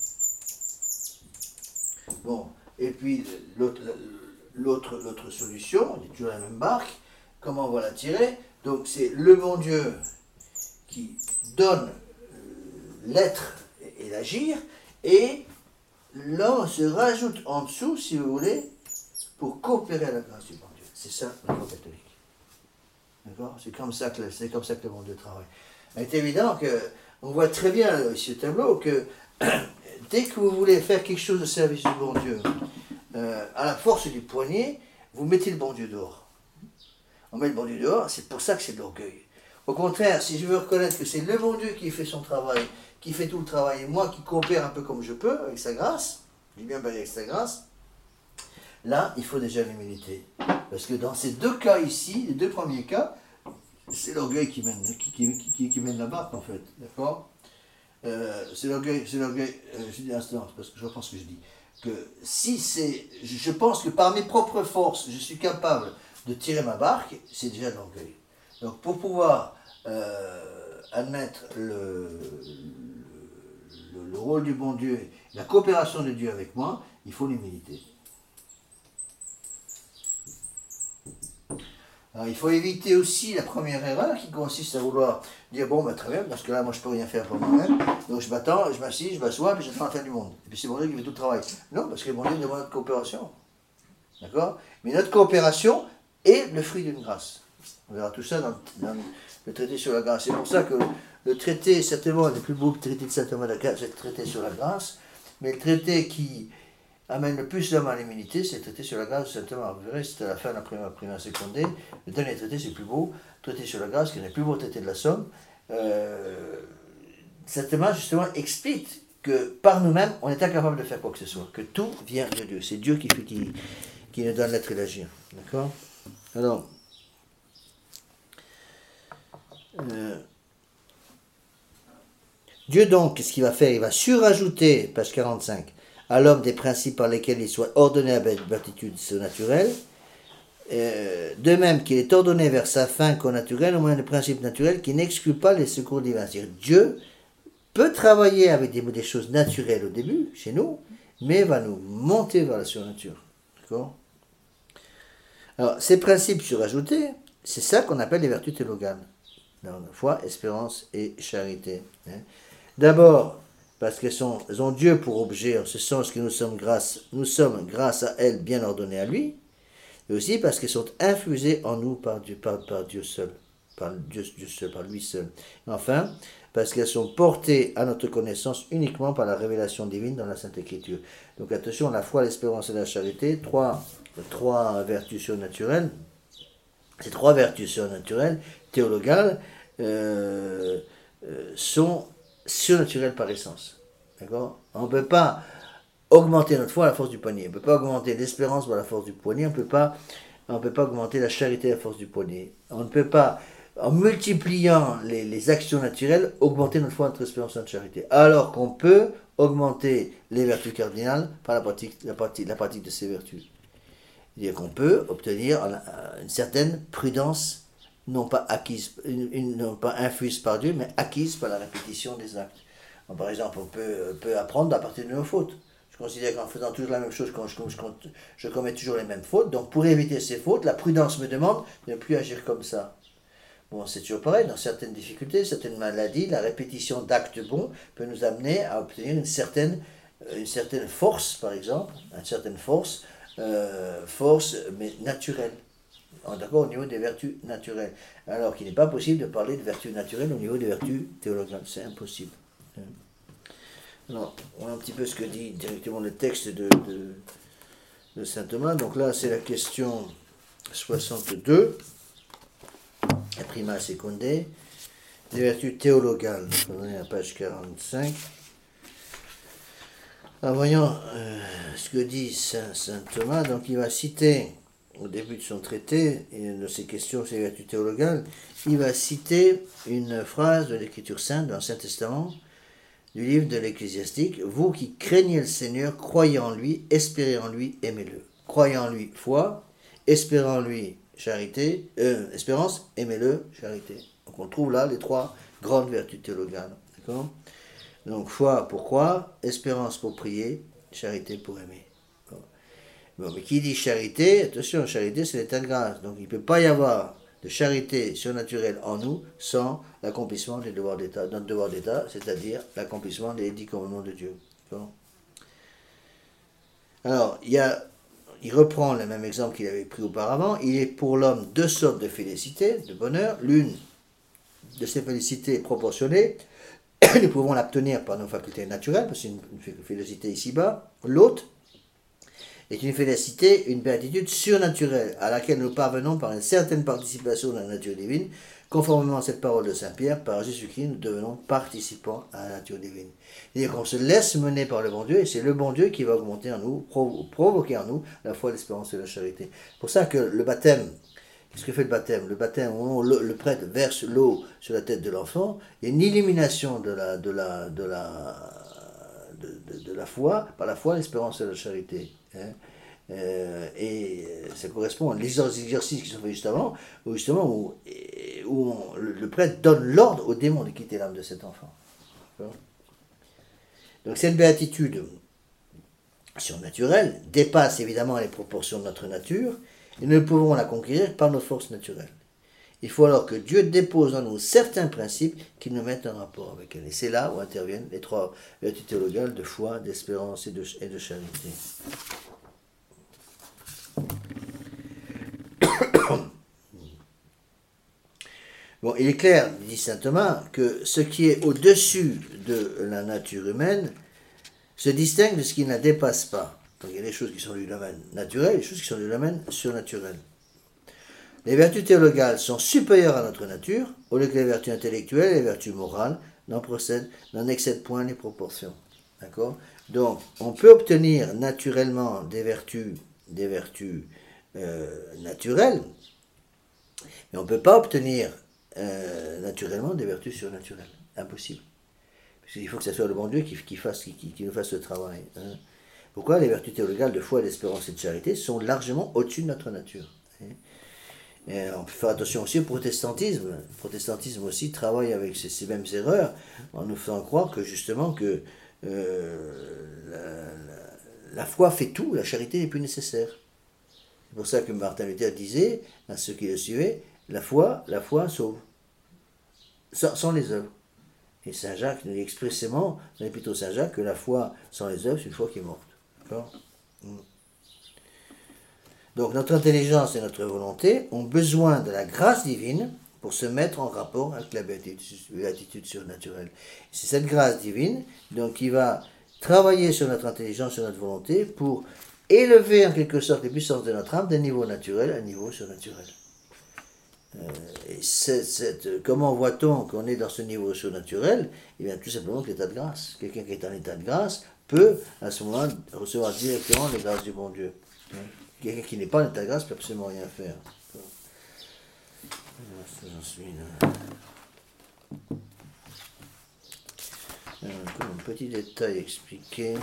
Bon, et puis l'autre solution, on est toujours la même barque, comment on va la tirer? Donc c'est le bon Dieu qui donne l'être et l'agir, et l'homme se rajoute en dessous, si vous voulez, pour coopérer à la grâce du bon Dieu. C'est ça la foi catholique. D'accord? C'est comme ça que le bon Dieu travaille. Il est évident qu'on voit très bien ici au tableau que dès que vous voulez faire quelque chose au service du bon Dieu, à la force du poignet, vous mettez le bon Dieu dehors. On met le bon Dieu dehors, c'est pour ça que c'est de l'orgueil. Au contraire, si je veux reconnaître que c'est le bon Dieu qui fait son travail, qui fait tout le travail, et moi qui coopère un peu comme je peux, avec sa grâce, j'ai bien avec sa grâce, là, il faut déjà l'humilité. Parce que dans ces deux cas ici, les deux premiers cas, c'est l'orgueil qui mène, qui mène la barque en fait, d'accord. C'est l'orgueil, je dis instant, parce que je reprends ce que je dis, que si c'est, je pense que par mes propres forces, je suis capable de tirer ma barque, c'est déjà de l'orgueil. Donc pour pouvoir admettre le rôle du bon Dieu, la coopération de Dieu avec moi, il faut l'humilité. Alors, il faut éviter aussi la première erreur qui consiste à vouloir dire bon, très bien, parce que là, moi, je peux rien faire pour moi-même, donc je m'attends, je m'assis, je m'assois, puis j'attends la fin du monde. Et puis c'est bon Dieu qui fait tout le travail. Non, parce que bon Dieu demande notre coopération. D'accord. Mais notre coopération est le fruit d'une grâce. On verra tout ça dans le traité sur la grâce. C'est pour ça que le traité, certainement, le plus beau traité de saint Thomas d'Aquin, c'est le traité sur la grâce, mais le traité qui amène le plus l'homme à l'humilité, c'est le traité sur la grâce de saint Thomas. Vous verrez, c'était à la fin de la première secondée. Le dernier traité, c'est le plus beau. Le traité sur la grâce, qui est le plus beau traité de la Somme. Saint Thomas, justement, explique que par nous-mêmes, on est incapable de faire quoi que ce soit. Que tout vient de Dieu. C'est Dieu qui nous donne l'être et l'agir. D'accord. Alors, Dieu donc, qu'est-ce qu'il va faire? Il va surajouter, page 45, à l'homme des principes par lesquels il soit ordonné à la béatitude surnaturelle, de même qu'il est ordonné vers sa fin connaturelle au moyen de principes naturels qui n'excluent pas les secours divins. C'est-à-dire Dieu peut travailler avec des choses naturelles au début, chez nous, mais va nous monter vers la surnature. D'accord? Alors, ces principes surajoutés, c'est ça qu'on appelle les vertus théologales. Dans la foi, espérance et charité. D'abord, parce qu'elles ont Dieu pour objet, en ce sens que nous sommes grâce à elles bien ordonnées à lui, et aussi parce qu'elles sont infusées en nous par Dieu seul, par lui seul. Et enfin, parce qu'elles sont portées à notre connaissance uniquement par la révélation divine dans la Sainte Écriture. Donc attention, la foi, l'espérance et la charité, trois vertus surnaturelles. Ces trois vertus surnaturelles, théologales, sont surnaturelles par essence. D'accord? On ne peut pas augmenter notre foi à la force du poignet. On ne peut pas augmenter l'espérance par la force du poignet. On ne peut pas augmenter la charité à la force du poignet. On ne peut pas, en multipliant les actions naturelles, augmenter notre foi, notre espérance et notre charité. Alors qu'on peut augmenter les vertus cardinales par la pratique de ces vertus. C'est-à-dire qu'on peut obtenir une certaine prudence, non pas acquise, non pas infuse par Dieu, mais acquise par la répétition des actes. Donc, par exemple, on peut apprendre à partir de nos fautes. Je considère qu'en faisant toujours la même chose, je commets toujours les mêmes fautes. Donc, pour éviter ces fautes, la prudence me demande de ne plus agir comme ça. Bon, c'est toujours pareil, dans certaines difficultés, certaines maladies, la répétition d'actes bons peut nous amener à obtenir une certaine force, par exemple, une certaine force mais naturelle. D'accord, au niveau des vertus naturelles. Alors qu'il n'est pas possible de parler de vertus naturelles au niveau des vertus théologales. C'est impossible. Alors, on voit un petit peu ce que dit directement le texte de saint Thomas. Donc là, c'est la question 62, la prima seconde, les vertus théologales. On est à la page 45. Alors, voyons ce que dit saint Thomas. Donc, il va citer, au début de son traité, et de ses questions sur les vertus théologales, il va citer une phrase de l'Écriture sainte, dans l'Ancien Testament, du livre de l'Ecclésiastique. Vous qui craignez le Seigneur, croyez en lui, espérez en lui, aimez-le. Croyez en lui, foi, espérez en lui, charité, espérance, aimez-le, charité. Donc on trouve là les trois grandes vertus théologales. D'accord ? Donc foi pour croire, espérance pour prier, charité pour aimer. Bon, mais qui dit charité, attention, charité c'est l'état de grâce. Donc il ne peut pas y avoir de charité surnaturelle en nous sans l'accomplissement des devoirs d'État, notre devoir d'État, c'est-à-dire l'accomplissement des 10 commandements de Dieu. Bon. Alors, il reprend le même exemple qu'il avait pris auparavant. Il est pour l'homme deux sortes de félicité, de bonheur. L'une de ces félicités est proportionnée. Nous pouvons l'obtenir par nos facultés naturelles, parce que c'est une félicité ici-bas. L'autre est une félicité, une béatitude surnaturelle, à laquelle nous parvenons par une certaine participation de la nature divine. Conformément à cette parole de Saint Pierre, par Jésus-Christ, nous devenons participants à la nature divine. C'est-à-dire qu'on se laisse mener par le bon Dieu, et c'est le bon Dieu qui va augmenter en nous, provoquer en nous la foi, l'espérance et la charité. C'est pour ça que le baptême, qu'est-ce que fait le baptême? Le baptême, où le prêtre verse l'eau sur la tête de l'enfant, il y a une illumination de la foi, par la foi, l'espérance et la charité. Hein. Et ça correspond à les exercices qui sont faits juste avant, où justement le prêtre donne l'ordre au démon de quitter l'âme de cet enfant. Donc cette béatitude surnaturelle dépasse évidemment les proportions de notre nature, et nous ne pouvons la conquérir par nos forces naturelles. Il faut alors que Dieu dépose en nous certains principes qui nous mettent en rapport avec elle. Et c'est là où interviennent les trois vertus théologales de foi, d'espérance et de charité. Bon, il est clair, dit saint Thomas, que ce qui est au-dessus de la nature humaine se distingue de ce qui ne la dépasse pas. Donc il y a des choses qui sont du domaine naturel et des choses qui sont du domaine surnaturel. Les vertus théologales sont supérieures à notre nature, au lieu que les vertus intellectuelles et les vertus morales n'en excèdent point les proportions. D'accord ? Donc, on peut obtenir naturellement des vertus naturelles, mais on ne peut pas obtenir naturellement des vertus surnaturelles. Impossible. Parce qu'il faut que ce soit le bon Dieu qui nous fasse le travail. Hein. Pourquoi les vertus théologales de foi, d'espérance et de charité sont largement au-dessus de notre nature. Hein. Et on peut faire attention aussi au protestantisme. Le protestantisme aussi travaille avec ces mêmes erreurs, en nous faisant croire que justement que la foi fait tout, la charité n'est plus nécessaire. C'est pour ça que Martin Luther disait à ceux qui le suivaient, la foi sauve, sans les œuvres. Et Saint Jacques nous dit expressément, dans l'Épître Saint Jacques, que la foi sans les œuvres, c'est une foi qui est morte. D'accord ? Donc notre intelligence et notre volonté ont besoin de la grâce divine pour se mettre en rapport avec la béatitude surnaturelle. C'est cette grâce divine donc, qui va travailler sur notre intelligence, sur notre volonté, pour élever en quelque sorte les puissances de notre âme d'un niveau naturel à un niveau surnaturel. Comment voit-on qu'on est dans ce niveau surnaturel? Eh bien tout simplement que l'état de grâce. Quelqu'un qui est en état de grâce peut à ce moment recevoir directement les grâces du bon Dieu. Quelqu'un qui n'est pas en état de grâce ne peut absolument rien faire. J'en suis là. Encore un petit détail expliqué.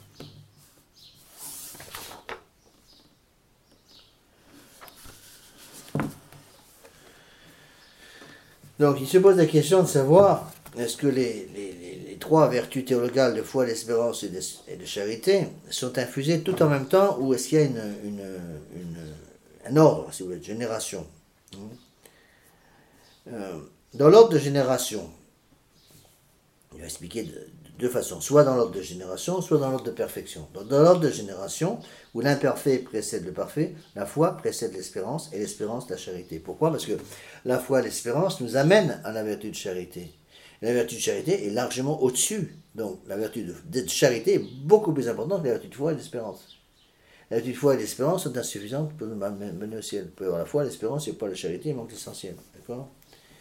Donc il se pose la question de savoir est-ce que les trois vertus théologales de foi, d'espérance et de charité sont infusées tout en même temps ou est-ce qu'il y a un ordre, si vous voulez, de génération. Dans l'ordre de génération, il va expliquer de deux façons, soit dans l'ordre de génération, soit dans l'ordre de perfection. Donc, dans l'ordre de génération, où l'imparfait précède le parfait, la foi précède l'espérance et l'espérance la charité. Pourquoi ? Parce que la foi et l'espérance nous amènent à la vertu de charité. Et la vertu de charité est largement au-dessus. Donc la vertu de charité est beaucoup plus importante que la vertu de foi et d'espérance. La vertu de foi et d'espérance sont insuffisantes pour nous mener au ciel. Pour avoir la foi, l'espérance, et pas la charité, il manque l'essentiel. D'accord ?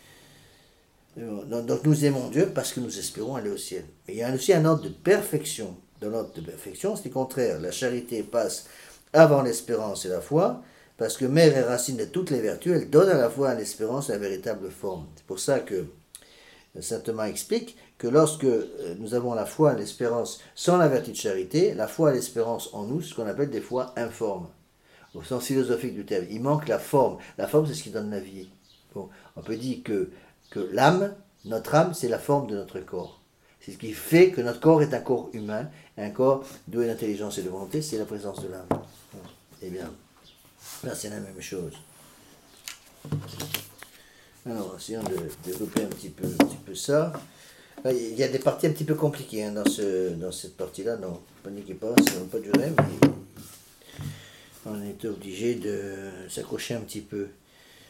Donc nous aimons Dieu parce que nous espérons aller au ciel. Mais il y a aussi un ordre de perfection. Dans l'ordre de perfection, c'est le contraire. La charité passe avant l'espérance et la foi, parce que mère et racine de toutes les vertus, elle donne à la foi et à l'espérance la véritable forme. C'est pour ça que saint Thomas explique que lorsque nous avons la foi et l'espérance sans la vertu de charité, la foi et l'espérance en nous, c'est ce qu'on appelle des foi informes. Au sens philosophique du terme, il manque la forme. La forme, c'est ce qui donne la vie. Bon, on peut dire que l'âme, notre âme, c'est la forme de notre corps. C'est ce qui fait que notre corps est un corps humain, un corps doué d'intelligence et de volonté, c'est la présence de l'âme. Eh bien, là c'est la même chose. Alors, essayons de développer un petit peu ça. Il y a des parties un petit peu compliquées hein, dans cette partie-là. Non, paniquez pas, ça ne va pas durer, mais on est obligé de s'accrocher un petit peu. D'accord ?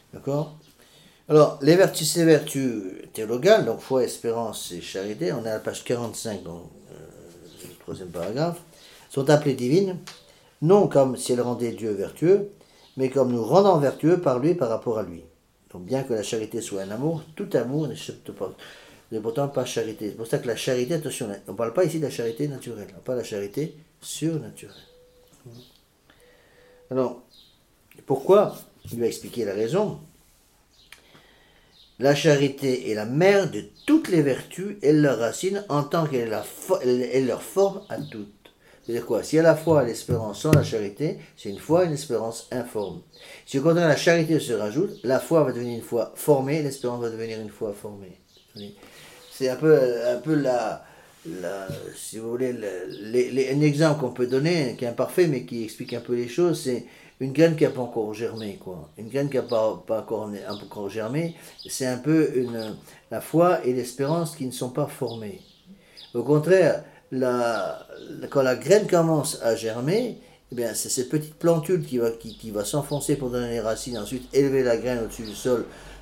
Alors, ces vertus théologales, donc foi, espérance et charité, on est à la page 45, donc le troisième paragraphe, sont appelées divines non comme si elle rendait Dieu vertueux, mais comme nous rendant vertueux par lui par rapport à lui. Donc bien que la charité soit un amour, tout amour n'est pourtant pas charité. C'est pour ça que la charité, attention, on ne parle pas ici de la charité naturelle, on parle de la charité surnaturelle. Alors, pourquoi? Il va expliquer la raison. La charité est la mère de toutes les vertus et leur racine en tant qu'elle est leur forme à toutes. C'est-à-dire quoi? Si à la fois l'espérance sans la charité, c'est une foi et une espérance informe. Si au contraire la charité se rajoute, la foi va devenir une foi formée, l'espérance va devenir une foi formée. C'est un peu si vous voulez, un exemple qu'on peut donner, qui est imparfait, mais qui explique un peu les choses, c'est une graine qui n'a pas encore germé, quoi. Une graine qui n'a pas encore germé, c'est un peu la foi et l'espérance qui ne sont pas formées. Au contraire, quand la graine commence à germer, eh bien, c'est cette petite plantule qui va s'enfoncer pour donner les racines, ensuite élever la graine au-dessus du sol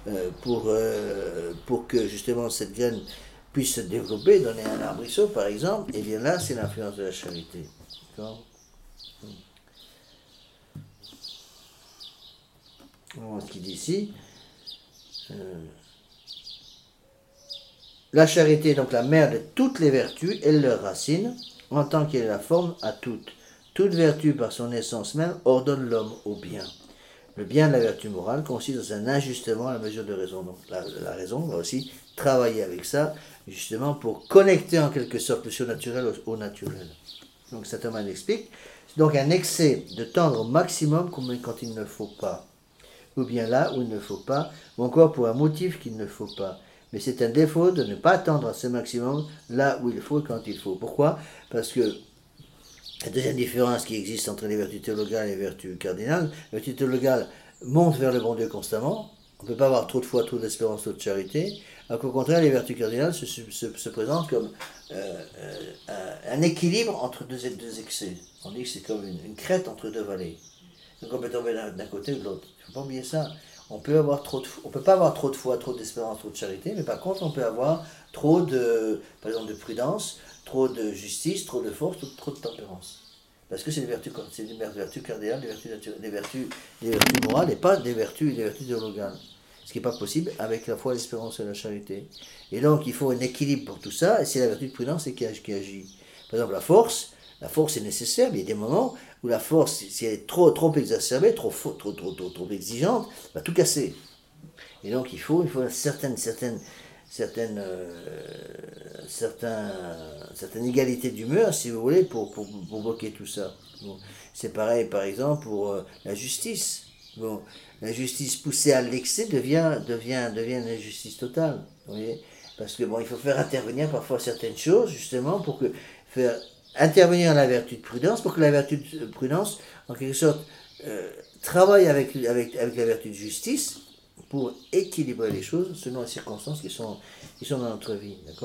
pour que justement cette graine puisse se développer, donner un arbrisseau par exemple, et bien là c'est l'influence de la charité. D'accord ? Ce qu'il dit ici, la charité est donc la mère de toutes les vertus et leurs racines, en tant qu'elle est la forme à toutes. Toute vertu par son essence même ordonne l'homme au bien. Le bien de la vertu morale consiste dans un ajustement à la mesure de raison. Donc la raison va aussi travailler avec ça, justement pour connecter en quelque sorte le surnaturel au naturel. Donc saint Thomas l'explique. C'est donc un excès de tendre au maximum quand il ne faut pas, ou bien là où il ne faut pas, ou encore pour un motif qu'il ne faut pas. Mais c'est un défaut de ne pas tendre à ce maximum là où il faut et quand il faut. Pourquoi? Parce que la deuxième différence qui existe entre les vertus théologales et les vertus cardinales, les vertus théologales montent vers le bon Dieu constamment. On ne peut pas avoir trop de foi, trop d'espérance, trop de charité. Alors qu'au contraire, les vertus cardinales se présentent comme un équilibre entre deux excès. On dit que c'est comme une crête entre deux vallées. Donc on peut tomber d'un côté ou de l'autre. Il ne faut pas oublier ça. On peut pas avoir trop de foi, trop d'espérance, trop de charité, mais par contre on peut avoir trop par exemple, de prudence, trop de justice, trop de force, trop de tempérance. Parce que c'est des vertus cardinales, des vertus morales et pas des vertus théologales. Ce qui n'est pas possible avec la foi, l'espérance et la charité. Et donc il faut un équilibre pour tout ça, et c'est la vertu de prudence qui agit. Par exemple, la force est nécessaire, mais il y a des moments où la force, si elle est trop exacerbée, trop exigeante, va tout casser. Et donc il faut une certaine égalité d'humeur, si vous voulez, pour bloquer tout ça. Bon. C'est pareil, par exemple, pour la justice. Bon. La justice poussée à l'excès devient une injustice totale. Vous voyez ? Parce que bon, il faut faire intervenir parfois certaines choses, justement, pour faire intervenir la vertu de prudence, pour que la vertu de prudence, en quelque sorte, travaille avec la vertu de justice pour équilibrer les choses selon les circonstances qui sont dans notre vie. D'accord ?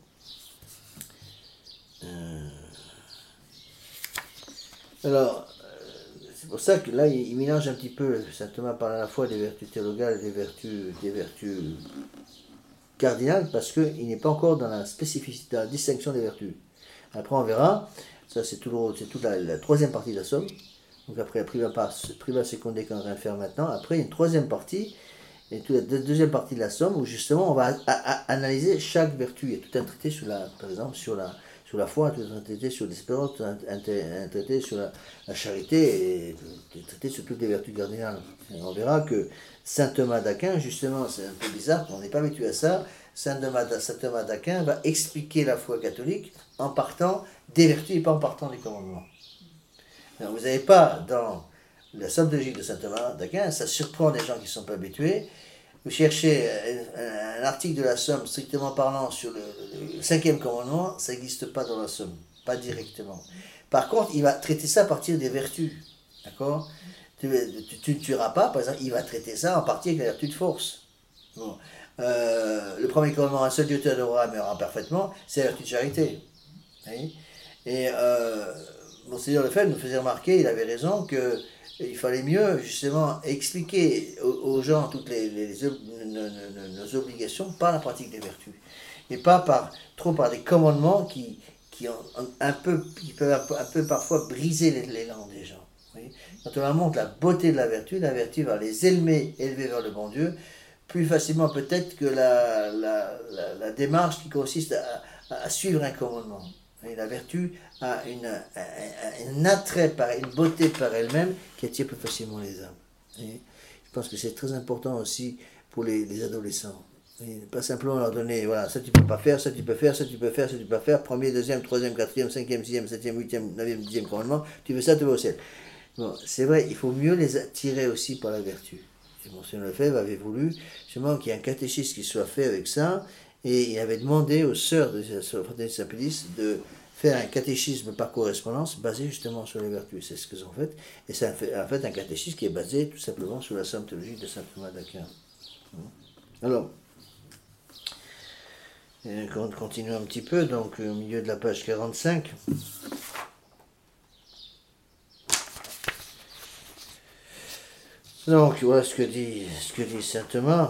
Alors, c'est pour ça que là, il mélange un petit peu, saint Thomas parle à la fois des vertus théologales et des vertus cardinales, parce qu'il n'est pas encore dans la spécificité, dans la distinction des vertus. Après, on verra, ça c'est toute la troisième partie de la somme. Donc après, la priva secondé qu'on vient de faire maintenant. Après, il y a une troisième partie, et toute la deuxième partie de la somme, où justement on va analyser chaque vertu. Il y a tout un traité par exemple, sur la foi, tout un traité sur l'espérance, tout un traité sur la charité, et un traité sur toutes les vertus cardinales. Et on verra que saint Thomas d'Aquin, justement, c'est un peu bizarre, on n'est pas habitué à ça. Saint Thomas d'Aquin va expliquer la foi catholique en partant des vertus et pas en partant des commandements. Alors, vous n'avez pas dans la somme logique de saint Thomas d'Aquin, ça surprend des gens qui ne sont pas habitués. Vous cherchez un article de la somme strictement parlant sur le cinquième commandement, ça n'existe pas dans la somme, pas directement. Par contre, il va traiter ça à partir des vertus, d'accord ? Tu ne tueras pas, par exemple, il va traiter ça en partie avec la vertu de force. Bon. Le premier commandement, un seul Dieu tu adoreras, mais parfaitement, c'est la vertu de charité. Oui. Et Monseigneur Lefebvre nous faisait remarquer, il avait raison, qu'il fallait mieux justement expliquer aux gens toutes nos obligations par la pratique des vertus. Et pas par des commandements qui qui peuvent un peu parfois briser l'élan des gens. Oui. Quand on leur montre la beauté de la vertu va les élever vers le bon Dieu, plus facilement peut-être que la démarche qui consiste à suivre un commandement. Et la vertu a un attrait, une beauté par elle-même qui attire plus facilement les âmes. Et je pense que c'est très important aussi pour les adolescents. Et pas simplement leur donner, voilà, ça tu peux pas faire, ça tu peux faire, ça tu peux faire, ça tu peux pas faire, premier, deuxième, troisième, quatrième, cinquième, sixième, septième, huitième, neuvième, dixième commandement, tu veux ça, tu vas au ciel. Bon, c'est vrai, il faut mieux les attirer aussi par la vertu. Et Monseigneur Lefebvre avait voulu justement qu'il y ait un catéchisme qui soit fait avec ça, et il avait demandé aux sœurs de la Fraternité Saint-Pédis de faire un catéchisme par correspondance basé justement sur les vertus. C'est ce qu'ils ont fait. Et c'est en fait un catéchisme qui est basé tout simplement sur la somme théologique de saint Thomas d'Aquin. Alors, on continue un petit peu, donc au milieu de la page 45. Donc, voilà ce que dit saint Thomas.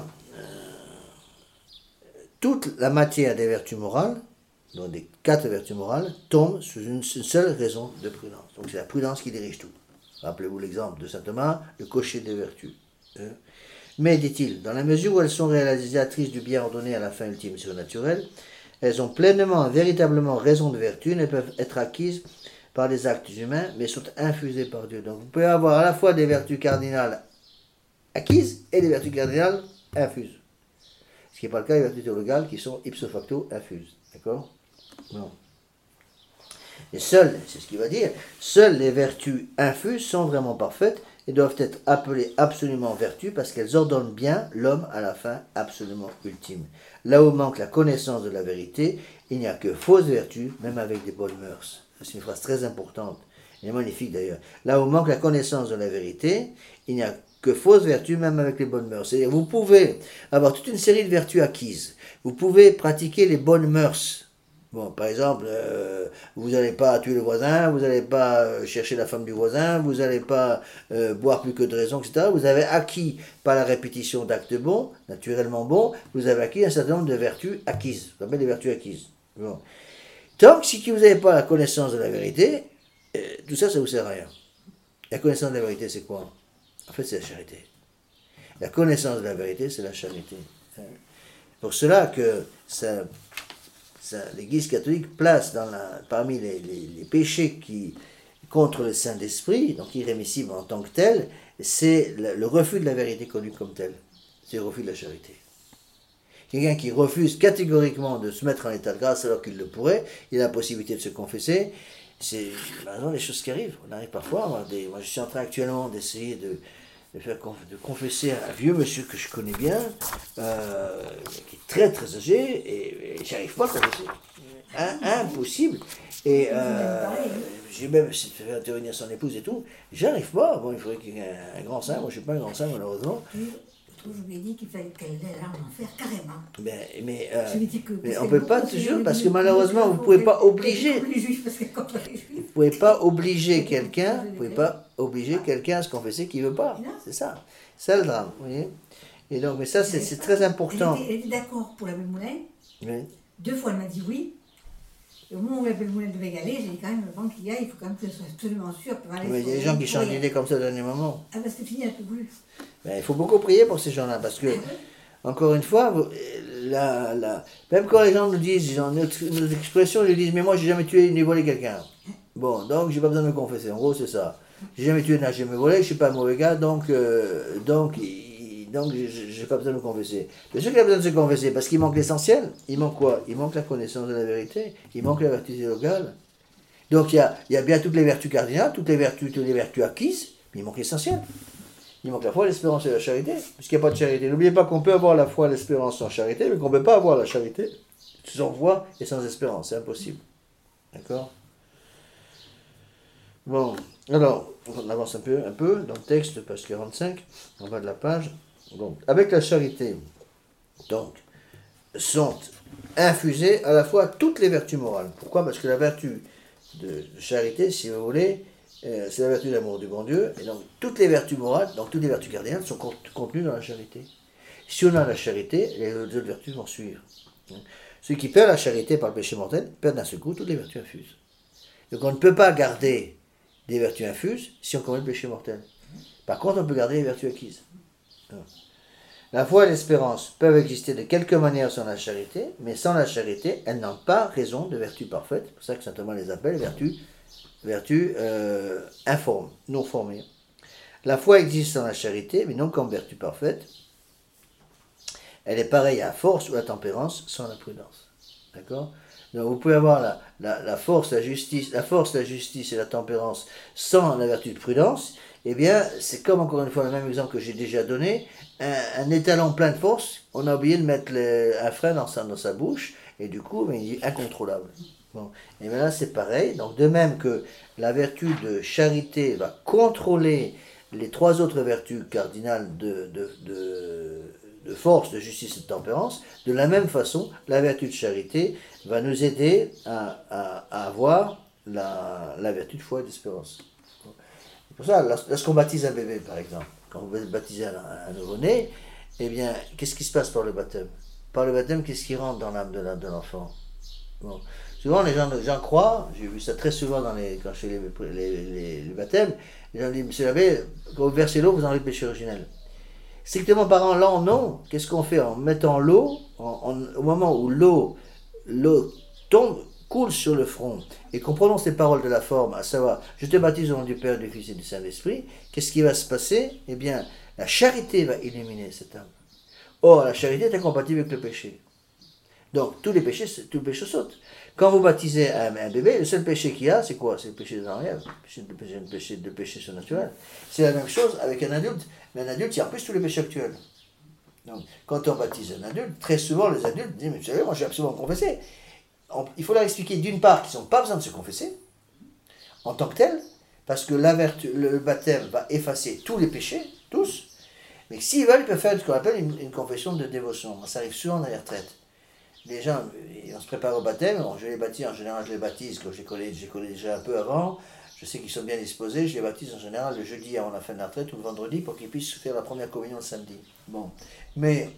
Toute la matière des vertus morales, donc des 4 vertus morales, tombe sous une seule raison de prudence. Donc c'est la prudence qui dirige tout. Rappelez-vous l'exemple de saint Thomas, le cocher des vertus. Mais, dit-il, dans la mesure où elles sont réalisatrices du bien ordonné à la fin ultime surnaturelle, elles ont pleinement et véritablement raison de vertu, ne peuvent être acquises par les actes humains, mais sont infusées par Dieu. Donc vous pouvez avoir à la fois des vertus cardinales acquises et des vertus cardinales infuses. Ce qui n'est pas le cas des vertus théologales qui sont ipso facto infuses. D'accord ? Non. Et seules, c'est ce qu'il va dire, seules les vertus infuses sont vraiment parfaites et doivent être appelées absolument vertus parce qu'elles ordonnent bien l'homme à la fin absolument ultime. Là où manque la connaissance de la vérité, il n'y a que fausses vertus, même avec des bonnes mœurs. C'est une phrase très importante, et magnifique d'ailleurs. Là où manque la connaissance de la vérité, il n'y a que fausses vertus, même avec les bonnes mœurs. C'est-à-dire, vous pouvez avoir toute une série de vertus acquises. Vous pouvez pratiquer les bonnes mœurs. Bon, par exemple, vous n'allez pas tuer le voisin, vous n'allez pas chercher la femme du voisin, vous n'allez pas boire plus que de raison, etc. Vous avez acquis par la répétition d'actes bons, naturellement bons, vous avez acquis un certain nombre de vertus acquises. On appelle les vertus acquises. Bon. Tant que si vous n'avez pas la connaissance de la vérité, tout ça, ça ne vous sert à rien. La connaissance de la vérité, c'est quoi ? En fait, c'est la charité. La connaissance de la vérité, c'est la charité. Pour cela que l'Église catholique place parmi les péchés contre le Saint-Esprit, donc irrémissibles en tant que tel, c'est le refus de la vérité connue comme telle. C'est le refus de la charité. Quelqu'un qui refuse catégoriquement de se mettre en état de grâce alors qu'il le pourrait, il a la possibilité de se confesser. C'est malheureusement les choses qui arrivent. On arrive parfois à avoir moi, je suis en train actuellement d'essayer de confesser un vieux monsieur que je connais bien, qui est très très âgé, et j'y arrive pas à confesser. Impossible. Et j'ai même fait intervenir son épouse et tout. J'arrive pas. Bon, il faudrait qu'il y ait un grand saint. Moi, je suis pas un grand saint, malheureusement. Je lui ai dit qu'il fallait qu'elle allait en enfer carrément. Mais on ne peut pas toujours, parce que malheureusement, vous ne pouvez pas obliger. Vous pouvez pas obliger quelqu'un. Vous pouvez pas obliger quelqu'un à se confesser qu'il ne veut pas. C'est ça. C'est le drame, vous voyez. Et donc, mais ça, c'est très important. Elle était d'accord pour la belle moulin. Oui. 2 fois, elle m'a dit oui. Et au moment où la belle moulin devait y aller, j'ai dit quand même, avant qu'il y aille, il faut quand même que je sois absolument sûr. Mais il y a des gens qui changent d'idée comme ça au dernier moment. Ah ben c'est fini, elle ne peut plus. Il faut beaucoup prier pour ces gens-là, parce que, encore une fois, même quand les gens nous disent, nos expressions, ils disent, mais moi, j'ai jamais tué ni volé quelqu'un. Bon, donc, j'ai pas besoin de me confesser. En gros, c'est ça. J'ai jamais tué, j'ai jamais volé, je suis pas un mauvais gars, donc j'ai pas besoin de me confesser. Bien sûr qu'il a besoin de se confesser, parce qu'il manque l'essentiel. Il manque quoi ? Il manque la connaissance de la vérité. Il manque la vertu théologale. Donc, il y a bien toutes les vertus cardinales, toutes les vertus acquises, mais il manque l'essentiel. Il manque la foi, l'espérance et la charité, puisqu'il n'y a pas de charité. N'oubliez pas qu'on peut avoir la foi, l'espérance sans charité, mais qu'on ne peut pas avoir la charité sans foi et sans espérance. C'est impossible. D'accord ? Bon, alors, on avance un peu dans le texte, page 45, en bas de la page. Donc, avec la charité, donc, sont infusées à la fois toutes les vertus morales. Pourquoi ? Parce que la vertu de charité, si vous voulez, c'est la vertu d'amour du bon Dieu, et donc toutes les vertus morales, donc toutes les vertus cardinales sont contenues dans la charité. Si on a la charité, les autres vertus vont suivre. Celui qui perd la charité par le péché mortel perd d'un seul coup toutes les vertus infuses. Donc on ne peut pas garder des vertus infuses si on commet le péché mortel. Par contre, on peut garder les vertus acquises. La foi et l'espérance peuvent exister de quelque manière sans la charité, mais sans la charité, elles n'ont pas raison de vertu parfaite. C'est pour ça que saint Thomas les appelle vertus informes, non formées. La foi existe sans la charité, mais non comme vertu parfaite. Elle est pareille à la force ou la tempérance sans la prudence. D'accord ? Donc vous pouvez avoir la force, la justice et la tempérance sans la vertu de prudence. Eh bien, c'est comme encore une fois le même exemple que j'ai déjà donné. Un étalon plein de force, on a oublié de mettre un frein dans sa bouche, et du coup, il est incontrôlable. Bon. Et bien là, c'est pareil. Donc de même que la vertu de charité va contrôler les trois autres vertus cardinales de force, de justice et de tempérance, de la même façon, la vertu de charité va nous aider à avoir la vertu de foi et d'espérance. C'est pour ça, lorsqu'on baptise un bébé, par exemple, quand vous baptisez un nouveau-né, eh bien, qu'est-ce qui se passe par le baptême? Par le baptême, qu'est-ce qui rentre dans l'âme de l'enfant? Bon. Souvent, les gens croient, j'ai vu ça très souvent quand je fais les baptêmes, les gens disent, monsieur l'abbé, quand vous versez l'eau, vous enlevez le péché originel. Strictement parlant, là, non. Qu'est-ce qu'on fait en mettant l'eau, au moment où l'eau tombe, coule sur le front, et qu'on prononce les paroles de la forme, à savoir, je te baptise au nom du Père, du Fils et du Saint-Esprit, qu'est-ce qui va se passer? Eh bien, la charité va illuminer cette âme. Or, la charité est incompatible avec le péché. Donc, tout le péché saute. Quand vous baptisez un bébé, le seul péché qu'il y a, c'est quoi? C'est le péché des enlèves, le péché surnaturel. C'est la même chose avec un adulte. Mais un adulte, il y a en plus tous les péchés actuels. Donc, quand on baptise un adulte, très souvent, les adultes disent, mais vous savez, moi, je vais absolument me confesser. Il faut leur expliquer d'une part qu'ils n'ont pas besoin de se confesser, en tant que tel, parce que le baptême va effacer tous les péchés, tous, mais s'ils veulent, ils peuvent faire ce qu'on appelle une confession de dévotion. Ça arrive souvent dans les retraites. Les gens, on se prépare au baptême, je les baptise, en général je les baptise, quand je les connais déjà un peu avant, je sais qu'ils sont bien disposés, je les baptise en général le jeudi avant la fin de la retraite ou le vendredi pour qu'ils puissent faire la première communion le samedi. Bon. Mais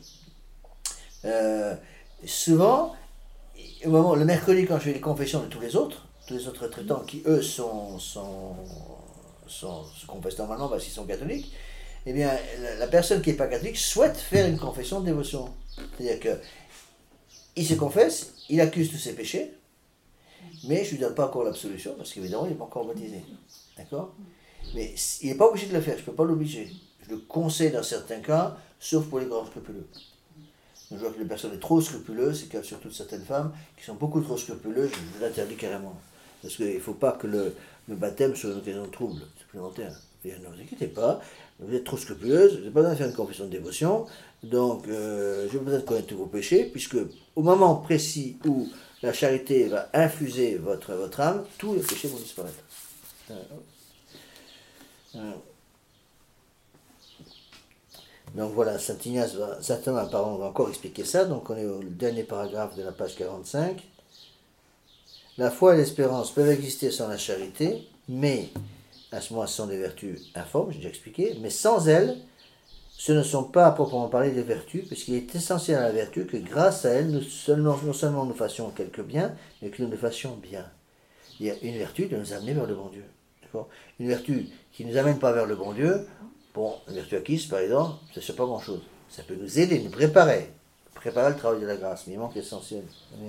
souvent, le mercredi, quand je fais les confessions de tous les autres retraitants qui, eux, se confessent normalement parce qu'ils sont catholiques, eh bien, la personne qui n'est pas catholique souhaite faire une confession de dévotion. C'est-à-dire que il se confesse, il accuse tous ses péchés, mais je ne lui donne pas encore l'absolution parce qu'évidemment, il n'est pas encore baptisé. D'accord? Mais il n'est pas obligé de le faire, je ne peux pas l'obliger. Je le conseille dans certains cas, sauf pour les grands scrupuleux. Je vois que les personnes sont trop scrupuleuses, c'est surtout certaines femmes qui sont beaucoup trop scrupuleuses, je l'interdis carrément. Parce qu'il ne faut pas que le baptême soit une occasion de trouble supplémentaire. Et ne vous inquiétez pas, vous êtes trop scrupuleuse, vous n'avez pas besoin de faire une confession de dévotion, donc je vais peut-être connaître tous vos péchés, puisque au moment précis où la charité va infuser votre âme, tous les péchés vont disparaître. Donc voilà, saint Thomas va encore expliquer ça. Donc on est au dernier paragraphe de la page 45. La foi et l'espérance peuvent exister sans la charité, mais à ce moment ce sont des vertus informes, j'ai déjà expliqué, mais sans elles, ce ne sont pas à proprement parler des vertus, puisqu'il est essentiel à la vertu que grâce à elle, non seulement nous fassions quelques biens, mais que nous le fassions bien. Il y a une vertu de nous amener vers le bon Dieu. D'accord ? Une vertu qui ne nous amène pas vers le bon Dieu, bon, une vertu acquise par exemple, ça ne fait pas grand-chose. Ça peut nous aider, nous préparer le travail de la grâce, mais il manque l'essentiel.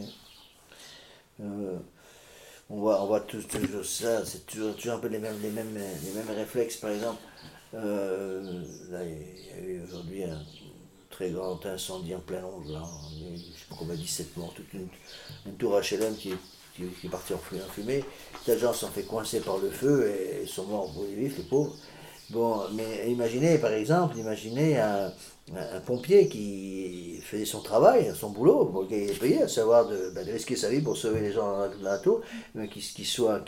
On voit toujours ça, c'est toujours un peu les mêmes réflexes. Par exemple, là, il y a eu aujourd'hui un très grand incendie en plein Londres, là, je ne sais pas combien, 17 morts, toute une tour HLM qui est partie en fumée. Les gens se sont fait coincer par le feu et sont morts brûlés vifs, les pauvres. Bon, mais imaginez, par exemple, un pompier qui faisait son travail, son boulot, qui est payé, à savoir de risquer sa vie pour sauver les gens dans la tour, mais qui soit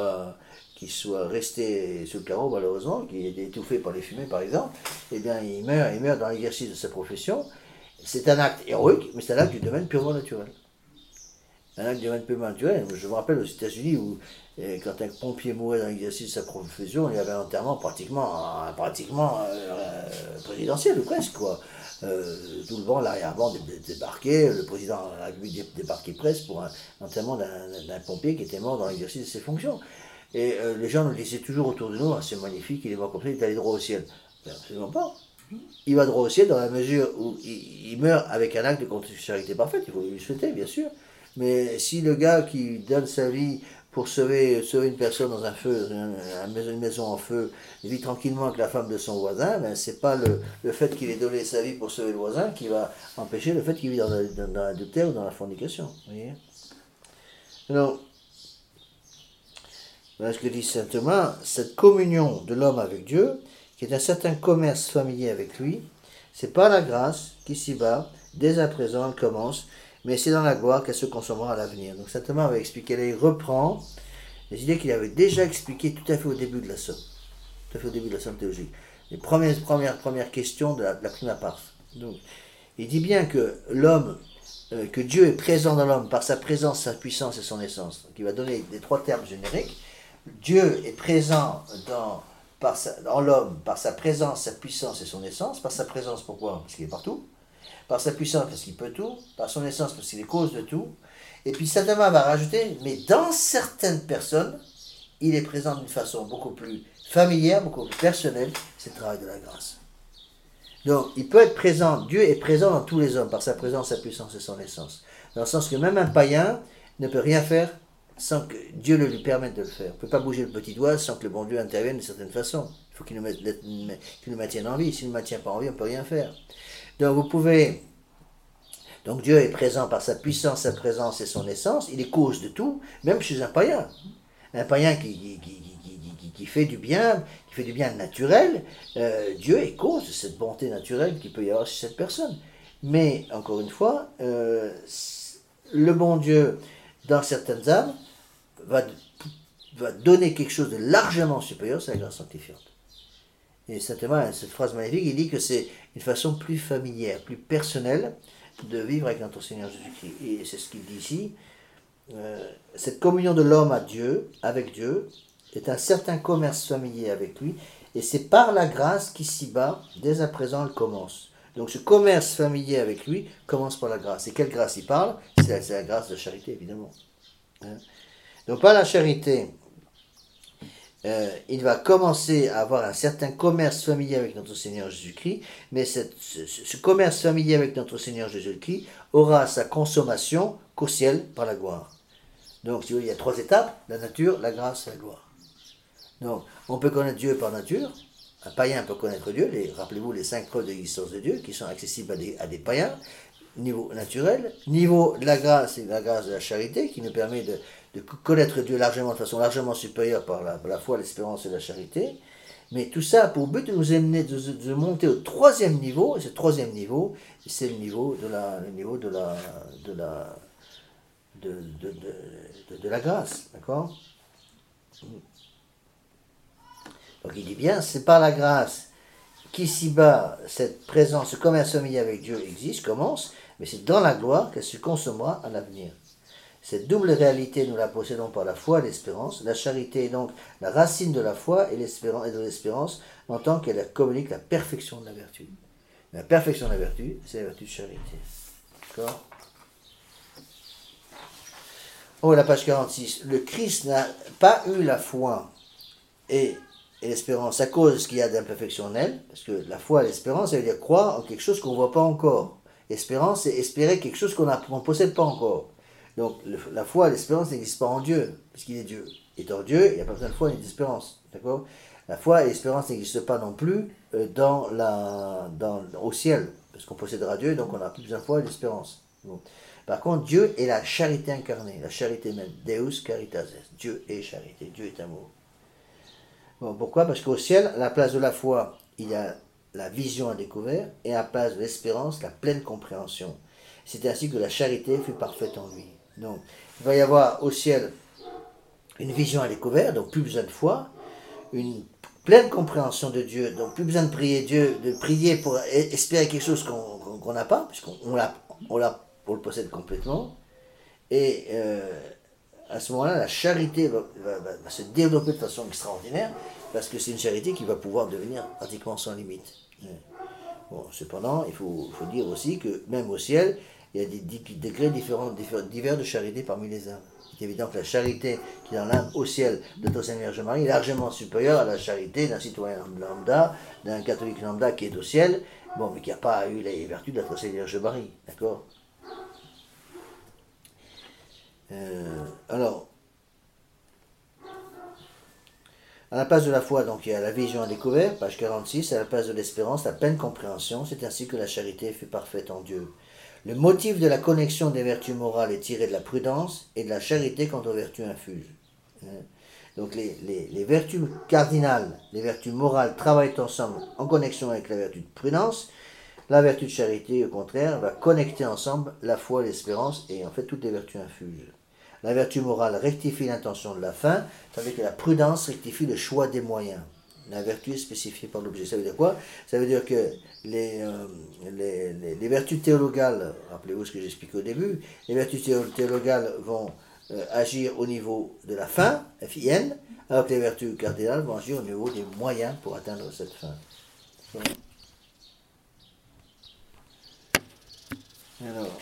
resté sur le carreau, malheureusement, qui est étouffé par les fumées, par exemple, eh bien, il meurt dans l'exercice de sa profession. C'est un acte héroïque, mais c'est un acte du domaine purement naturel. Un acte d'émancipation naturel. Je me rappelle aux États-Unis où, quand un pompier mourait dans l'exercice de sa profession, il y avait un enterrement pratiquement présidentiel, ou presque, quoi. Tout le banc, l'arrière-banc débarquait, le président de la République débarquait presque pour un enterrement d'un pompier qui était mort dans l'exercice de ses fonctions. Et les gens nous disaient toujours autour de nous, ah, c'est magnifique, il est mort comme ça, il est allé droit au ciel. Mais absolument pas. Il va droit au ciel dans la mesure où il meurt avec un acte de charité parfaite, il faut lui souhaiter, bien sûr. Mais si le gars qui donne sa vie pour sauver une personne dans un feu, une maison en feu, vit tranquillement avec la femme de son voisin, ben c'est pas le fait qu'il ait donné sa vie pour sauver le voisin qui va empêcher le fait qu'il vit dans l'adultère ou dans la fornication. Vous voyez? Alors, voilà ce que dit saint Thomas, cette communion de l'homme avec Dieu, qui est un certain commerce familier avec lui, c'est par la grâce qu'ici-bas, dès à présent, elle commence, mais c'est dans la gloire qu'elle se consommera à l'avenir. Donc saint Thomas avait expliqué, là il reprend les idées qu'il avait déjà expliquées tout à fait au début de la somme, tout à fait au début de la somme théologique. Les premières questions de la prima part. Donc, il dit bien que l'homme, que Dieu est présent dans l'homme par sa présence, sa puissance et son essence. Donc il va donner les trois termes génériques. Dieu est présent en l'homme par sa présence, sa puissance et son essence. Par sa présence, pourquoi? Parce qu'il est partout. Par sa puissance, parce qu'il peut tout. Par son essence, parce qu'il est cause de tout. Et puis saint Thomas va rajouter, mais dans certaines personnes, il est présent d'une façon beaucoup plus familière, beaucoup plus personnelle. C'est le travail de la grâce. Donc, il peut être présent, Dieu est présent dans tous les hommes, par sa présence, sa puissance et son essence. Dans le sens que même un païen ne peut rien faire sans que Dieu le lui permette de le faire. On ne peut pas bouger le petit doigt sans que le bon Dieu intervienne d'une certaine façon. Il faut qu'il nous maintienne en vie. S'il ne nous maintient pas en vie, on ne peut rien faire. Donc donc Dieu est présent par sa puissance, sa présence et son essence. Il est cause de tout, même chez un païen. Un païen qui fait du bien naturel, Dieu est cause de cette bonté naturelle qu'il peut y avoir chez cette personne. Mais, encore une fois, le bon Dieu, dans certaines âmes, va donner quelque chose de largement supérieur, c'est la grâce sanctifiante. Et saint Thomas, cette phrase magnifique, il dit que c'est une façon plus familière, plus personnelle de vivre avec notre Seigneur Jésus-Christ. Et c'est ce qu'il dit ici. Cette communion de l'homme avec Dieu, est un certain commerce familier avec lui, et c'est par la grâce qu'ici-bas, dès à présent, elle commence. Donc ce commerce familier avec lui commence par la grâce. Et quelle grâce il parle? C'est la grâce de la charité, évidemment. Donc par la charité, il va commencer à avoir un certain commerce familier avec notre Seigneur Jésus-Christ, mais ce commerce familier avec notre Seigneur Jésus-Christ aura sa consommation qu'au ciel par la gloire. Donc si vous voulez, il y a trois étapes, la nature, la grâce et la gloire. Donc on peut connaître Dieu par nature, un païen peut connaître Dieu, rappelez-vous les 5 preuves de l'existence de Dieu qui sont accessibles à des païens, niveau naturel, niveau de la grâce et la grâce de la charité qui nous permet de connaître Dieu largement, de façon largement supérieure par la foi, l'espérance et la charité. Mais tout ça a pour but de nous amener de monter au troisième niveau, et ce troisième niveau, c'est le niveau de la grâce, d'accord? Donc il dit bien, c'est par la grâce qu'ici-bas, cette présence, ce commerce familier avec Dieu existe, commence, mais c'est dans la gloire qu'elle se consommera à l'avenir. Cette double réalité, nous la possédons par la foi et l'espérance. La charité est donc la racine de la foi et de l'espérance, en tant qu'elle communique la perfection de la vertu. La perfection de la vertu, c'est la vertu de charité. D'accord? Oh, la page 46. Le Christ n'a pas eu la foi et l'espérance à cause de ce qu'il y a d'imperfection en elle, parce que la foi et l'espérance, ça veut dire croire en quelque chose qu'on ne voit pas encore. Espérance, c'est espérer quelque chose qu'on ne possède pas encore. Donc la foi et l'espérance n'existent pas en Dieu, puisqu'il est Dieu. Étant Dieu, il n'y a pas besoin de foi ni d'espérance. D'accord? La foi et l'espérance n'existent pas non plus au ciel, parce qu'on possédera Dieu, donc on n'a plus besoin de foi et d'espérance. Bon. Par contre, Dieu est la charité incarnée, la charité même. Deus caritas est. Dieu est charité, Dieu est amour. Bon, pourquoi? Parce qu'au ciel, à la place de la foi, il y a la vision à découvert, et à la place de l'espérance, la pleine compréhension. C'est ainsi que la charité fut parfaite en lui. Donc, il va y avoir au ciel une vision à découvert, donc plus besoin de foi, une pleine compréhension de Dieu, donc plus besoin de prier Dieu, de prier pour espérer quelque chose qu'on n'a pas, puisqu'on le possède complètement, Et à ce moment-là, la charité va se développer de façon extraordinaire, parce que c'est une charité qui va pouvoir devenir pratiquement sans limite. Bon, cependant, il faut dire aussi que même au ciel, il y a des degrés divers de charité parmi les âmes. C'est évident que la charité qui est dans l'âme au ciel de notre Sainte Vierge Marie est largement supérieure à la charité d'un citoyen lambda, d'un catholique lambda qui est au ciel, bon, mais qui n'a pas eu les vertus de notre Sainte Vierge Marie. D'accord? Alors, à la place de la foi, donc, il y a la vision à découvert, page 46, à la place de l'espérance, la pleine compréhension, c'est ainsi que la charité fut parfaite en Dieu. Le motif de la connexion des vertus morales est tiré de la prudence et de la charité quant aux vertus infuses. Donc les vertus cardinales, les vertus morales travaillent ensemble en connexion avec la vertu de prudence. La vertu de charité, au contraire, va connecter ensemble la foi, l'espérance et en fait toutes les vertus infuses. La vertu morale rectifie l'intention de la fin, tandis que la prudence rectifie le choix des moyens. La vertu est spécifiée par l'objet. Ça veut dire quoi? Ça veut dire que les vertus théologales, rappelez-vous ce que j'expliquais au début, les vertus théologales vont agir au niveau de la fin, fin, alors que les vertus cardinales vont agir au niveau des moyens pour atteindre cette fin. Alors,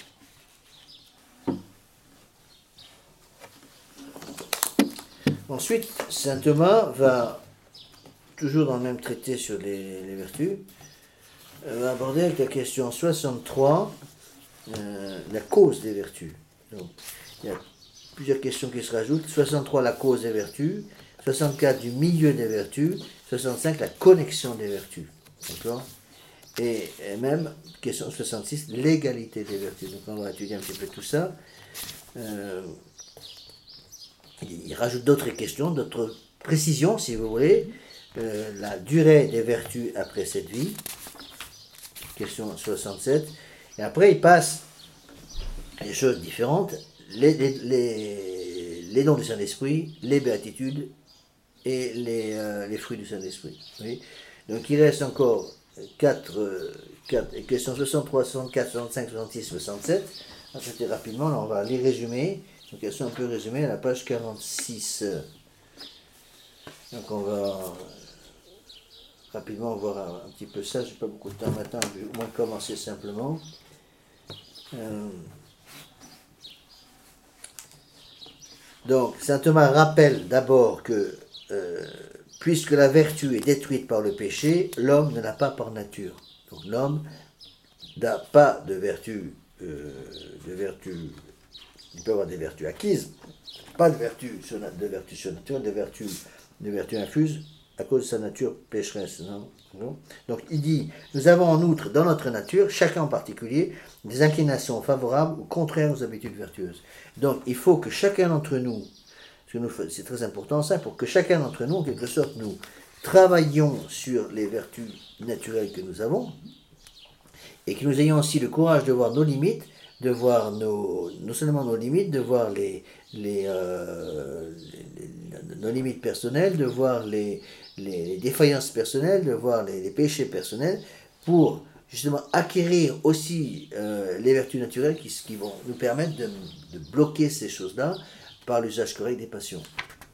ensuite, saint Thomas va, toujours dans le même traité sur les vertus, va aborder avec la question 63 la cause des vertus. Donc, il y a plusieurs questions qui se rajoutent. 63, la cause des vertus. 64, du milieu des vertus. 65, la connexion des vertus. D'accord? Et même, question 66, l'égalité des vertus. Donc on va étudier un petit peu tout ça. Il rajoute d'autres questions, d'autres précisions, si vous voulez. La durée des vertus après cette vie. Question 67. Et après, il passe à des choses différentes. Les dons du Saint-Esprit, les béatitudes et les fruits du Saint-Esprit. Oui. Donc il reste encore 4 questions 63, 64, 65, 66, 67. On va traiter rapidement, là on va les résumer. Donc elles sont un peu résumées à la page 46. Donc on va rapidement voir un petit peu ça. Je n'ai pas beaucoup de temps maintenant, je vais au moins commencer simplement. Donc, saint Thomas rappelle d'abord que puisque la vertu est détruite par le péché, l'homme ne l'a pas par nature. Donc l'homme n'a pas de vertu, il peut avoir des vertus acquises, pas de vertu surnaturelle, de vertus infuses à cause de sa nature pécheresse. Non? Donc il dit, nous avons en outre dans notre nature, chacun en particulier, des inclinations favorables ou contraires aux habitudes vertueuses. Donc il faut que chacun d'entre nous, c'est très important ça, pour que chacun d'entre nous, en quelque sorte, nous travaillions sur les vertus naturelles que nous avons, et que nous ayons aussi le courage de voir nos limites, de voir non seulement nos limites, de voir nos limites personnelles, de voir les défaillances personnelles, de voir les péchés personnels, pour justement acquérir aussi les vertus naturelles qui vont nous permettre de bloquer ces choses-là par l'usage correct des passions. D'accord ?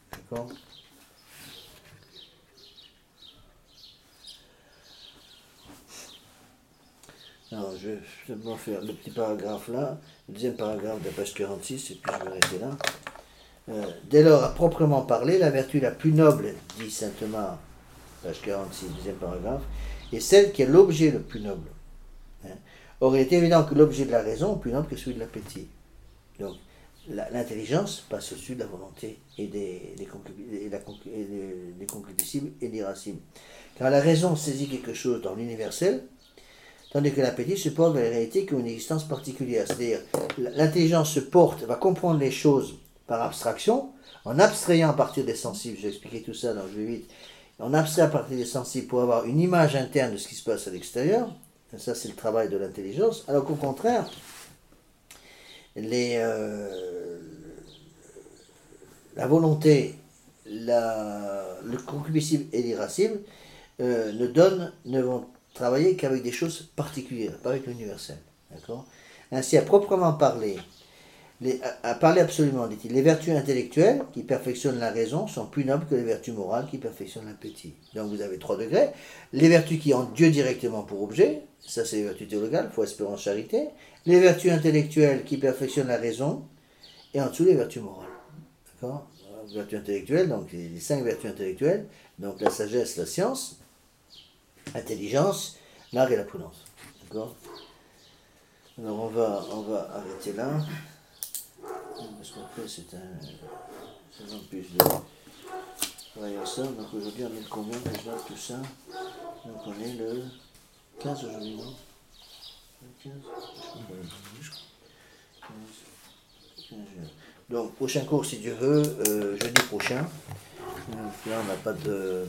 Alors, je vais simplement faire le petit paragraphe là, le deuxième paragraphe de la page 46, et puis je vais arrêter là. Dès lors, à proprement parler, la vertu la plus noble, dit saint Thomas, page 46, deuxième paragraphe, est celle qui est l'objet le plus noble. Or, il est évident que l'objet de la raison est plus noble que celui de l'appétit. Donc, l'intelligence passe au-dessus de la volonté et des concupiscibles et des irascibles. Car la raison saisit quelque chose dans l'universel, tandis que l'appétit se porte vers les réalités qui ont une existence particulière. C'est-à-dire, l'intelligence se porte, va comprendre les choses par abstraction, en abstrayant à partir des sensibles. Je vais expliquer tout ça, donc je vais vite. On abstrait à partir des sensibles pour avoir une image interne de ce qui se passe à l'extérieur. Ça, c'est le travail de l'intelligence. Alors qu'au contraire, la volonté, le concupiscible et l'irascible ne vont travailler qu'avec des choses particulières, pas avec l'universel. D'accord ? Ainsi, à proprement parler, Parlez absolument, dit-il. Les vertus intellectuelles qui perfectionnent la raison sont plus nobles que les vertus morales qui perfectionnent l'appétit. Donc vous avez 3 degrés. Les vertus qui ont Dieu directement pour objet, ça c'est les vertus théologales, foi, espérance, charité. Les vertus intellectuelles qui perfectionnent la raison, et en dessous les vertus morales. D'accord ? Les vertus intellectuelles, donc les 5 vertus intellectuelles, donc la sagesse, la science, l'intelligence, l'art et la prudence. D'accord ? Alors on va arrêter là. Parce qu'après c'est un plus de travail ensemble. Donc aujourd'hui on est le combien déjà tout ça? Donc on est le 15 aujourd'hui, non? Le 15? 15 juin. Donc prochain cours si Dieu veut, jeudi prochain. Donc là on n'a pas de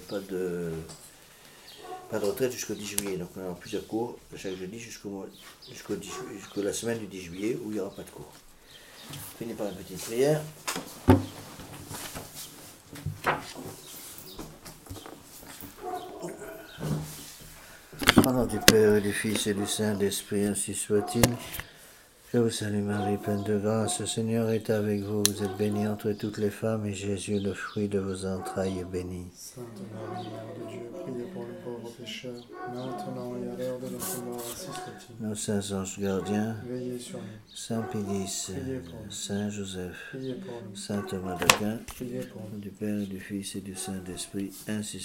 retraite jusqu'au 10 juillet. Donc on aura plusieurs cours chaque jeudi jusqu'au la semaine du 10 juillet où il n'y aura pas de cours. On finit par une petite prière. Au nom du Père et du Fils et du Saint-Esprit, ainsi soit-il. Je vous salue Marie, pleine de grâce, le Seigneur est avec vous. Vous êtes bénie entre toutes les femmes, et Jésus, le fruit de vos entrailles, est béni. Sainte Marie, Mère de Dieu, priez pour nous pauvres pécheurs, maintenant et à l'heure de notre mort, ainsi soit-il. Nos saints anges gardiens, Veillez sur nous, Saint Pédis, priez pour nous, Saint Joseph, priez pour nous, Saint Thomas d'Aquin, priez pour nous. du Père et du Fils et du Saint-Esprit, ainsi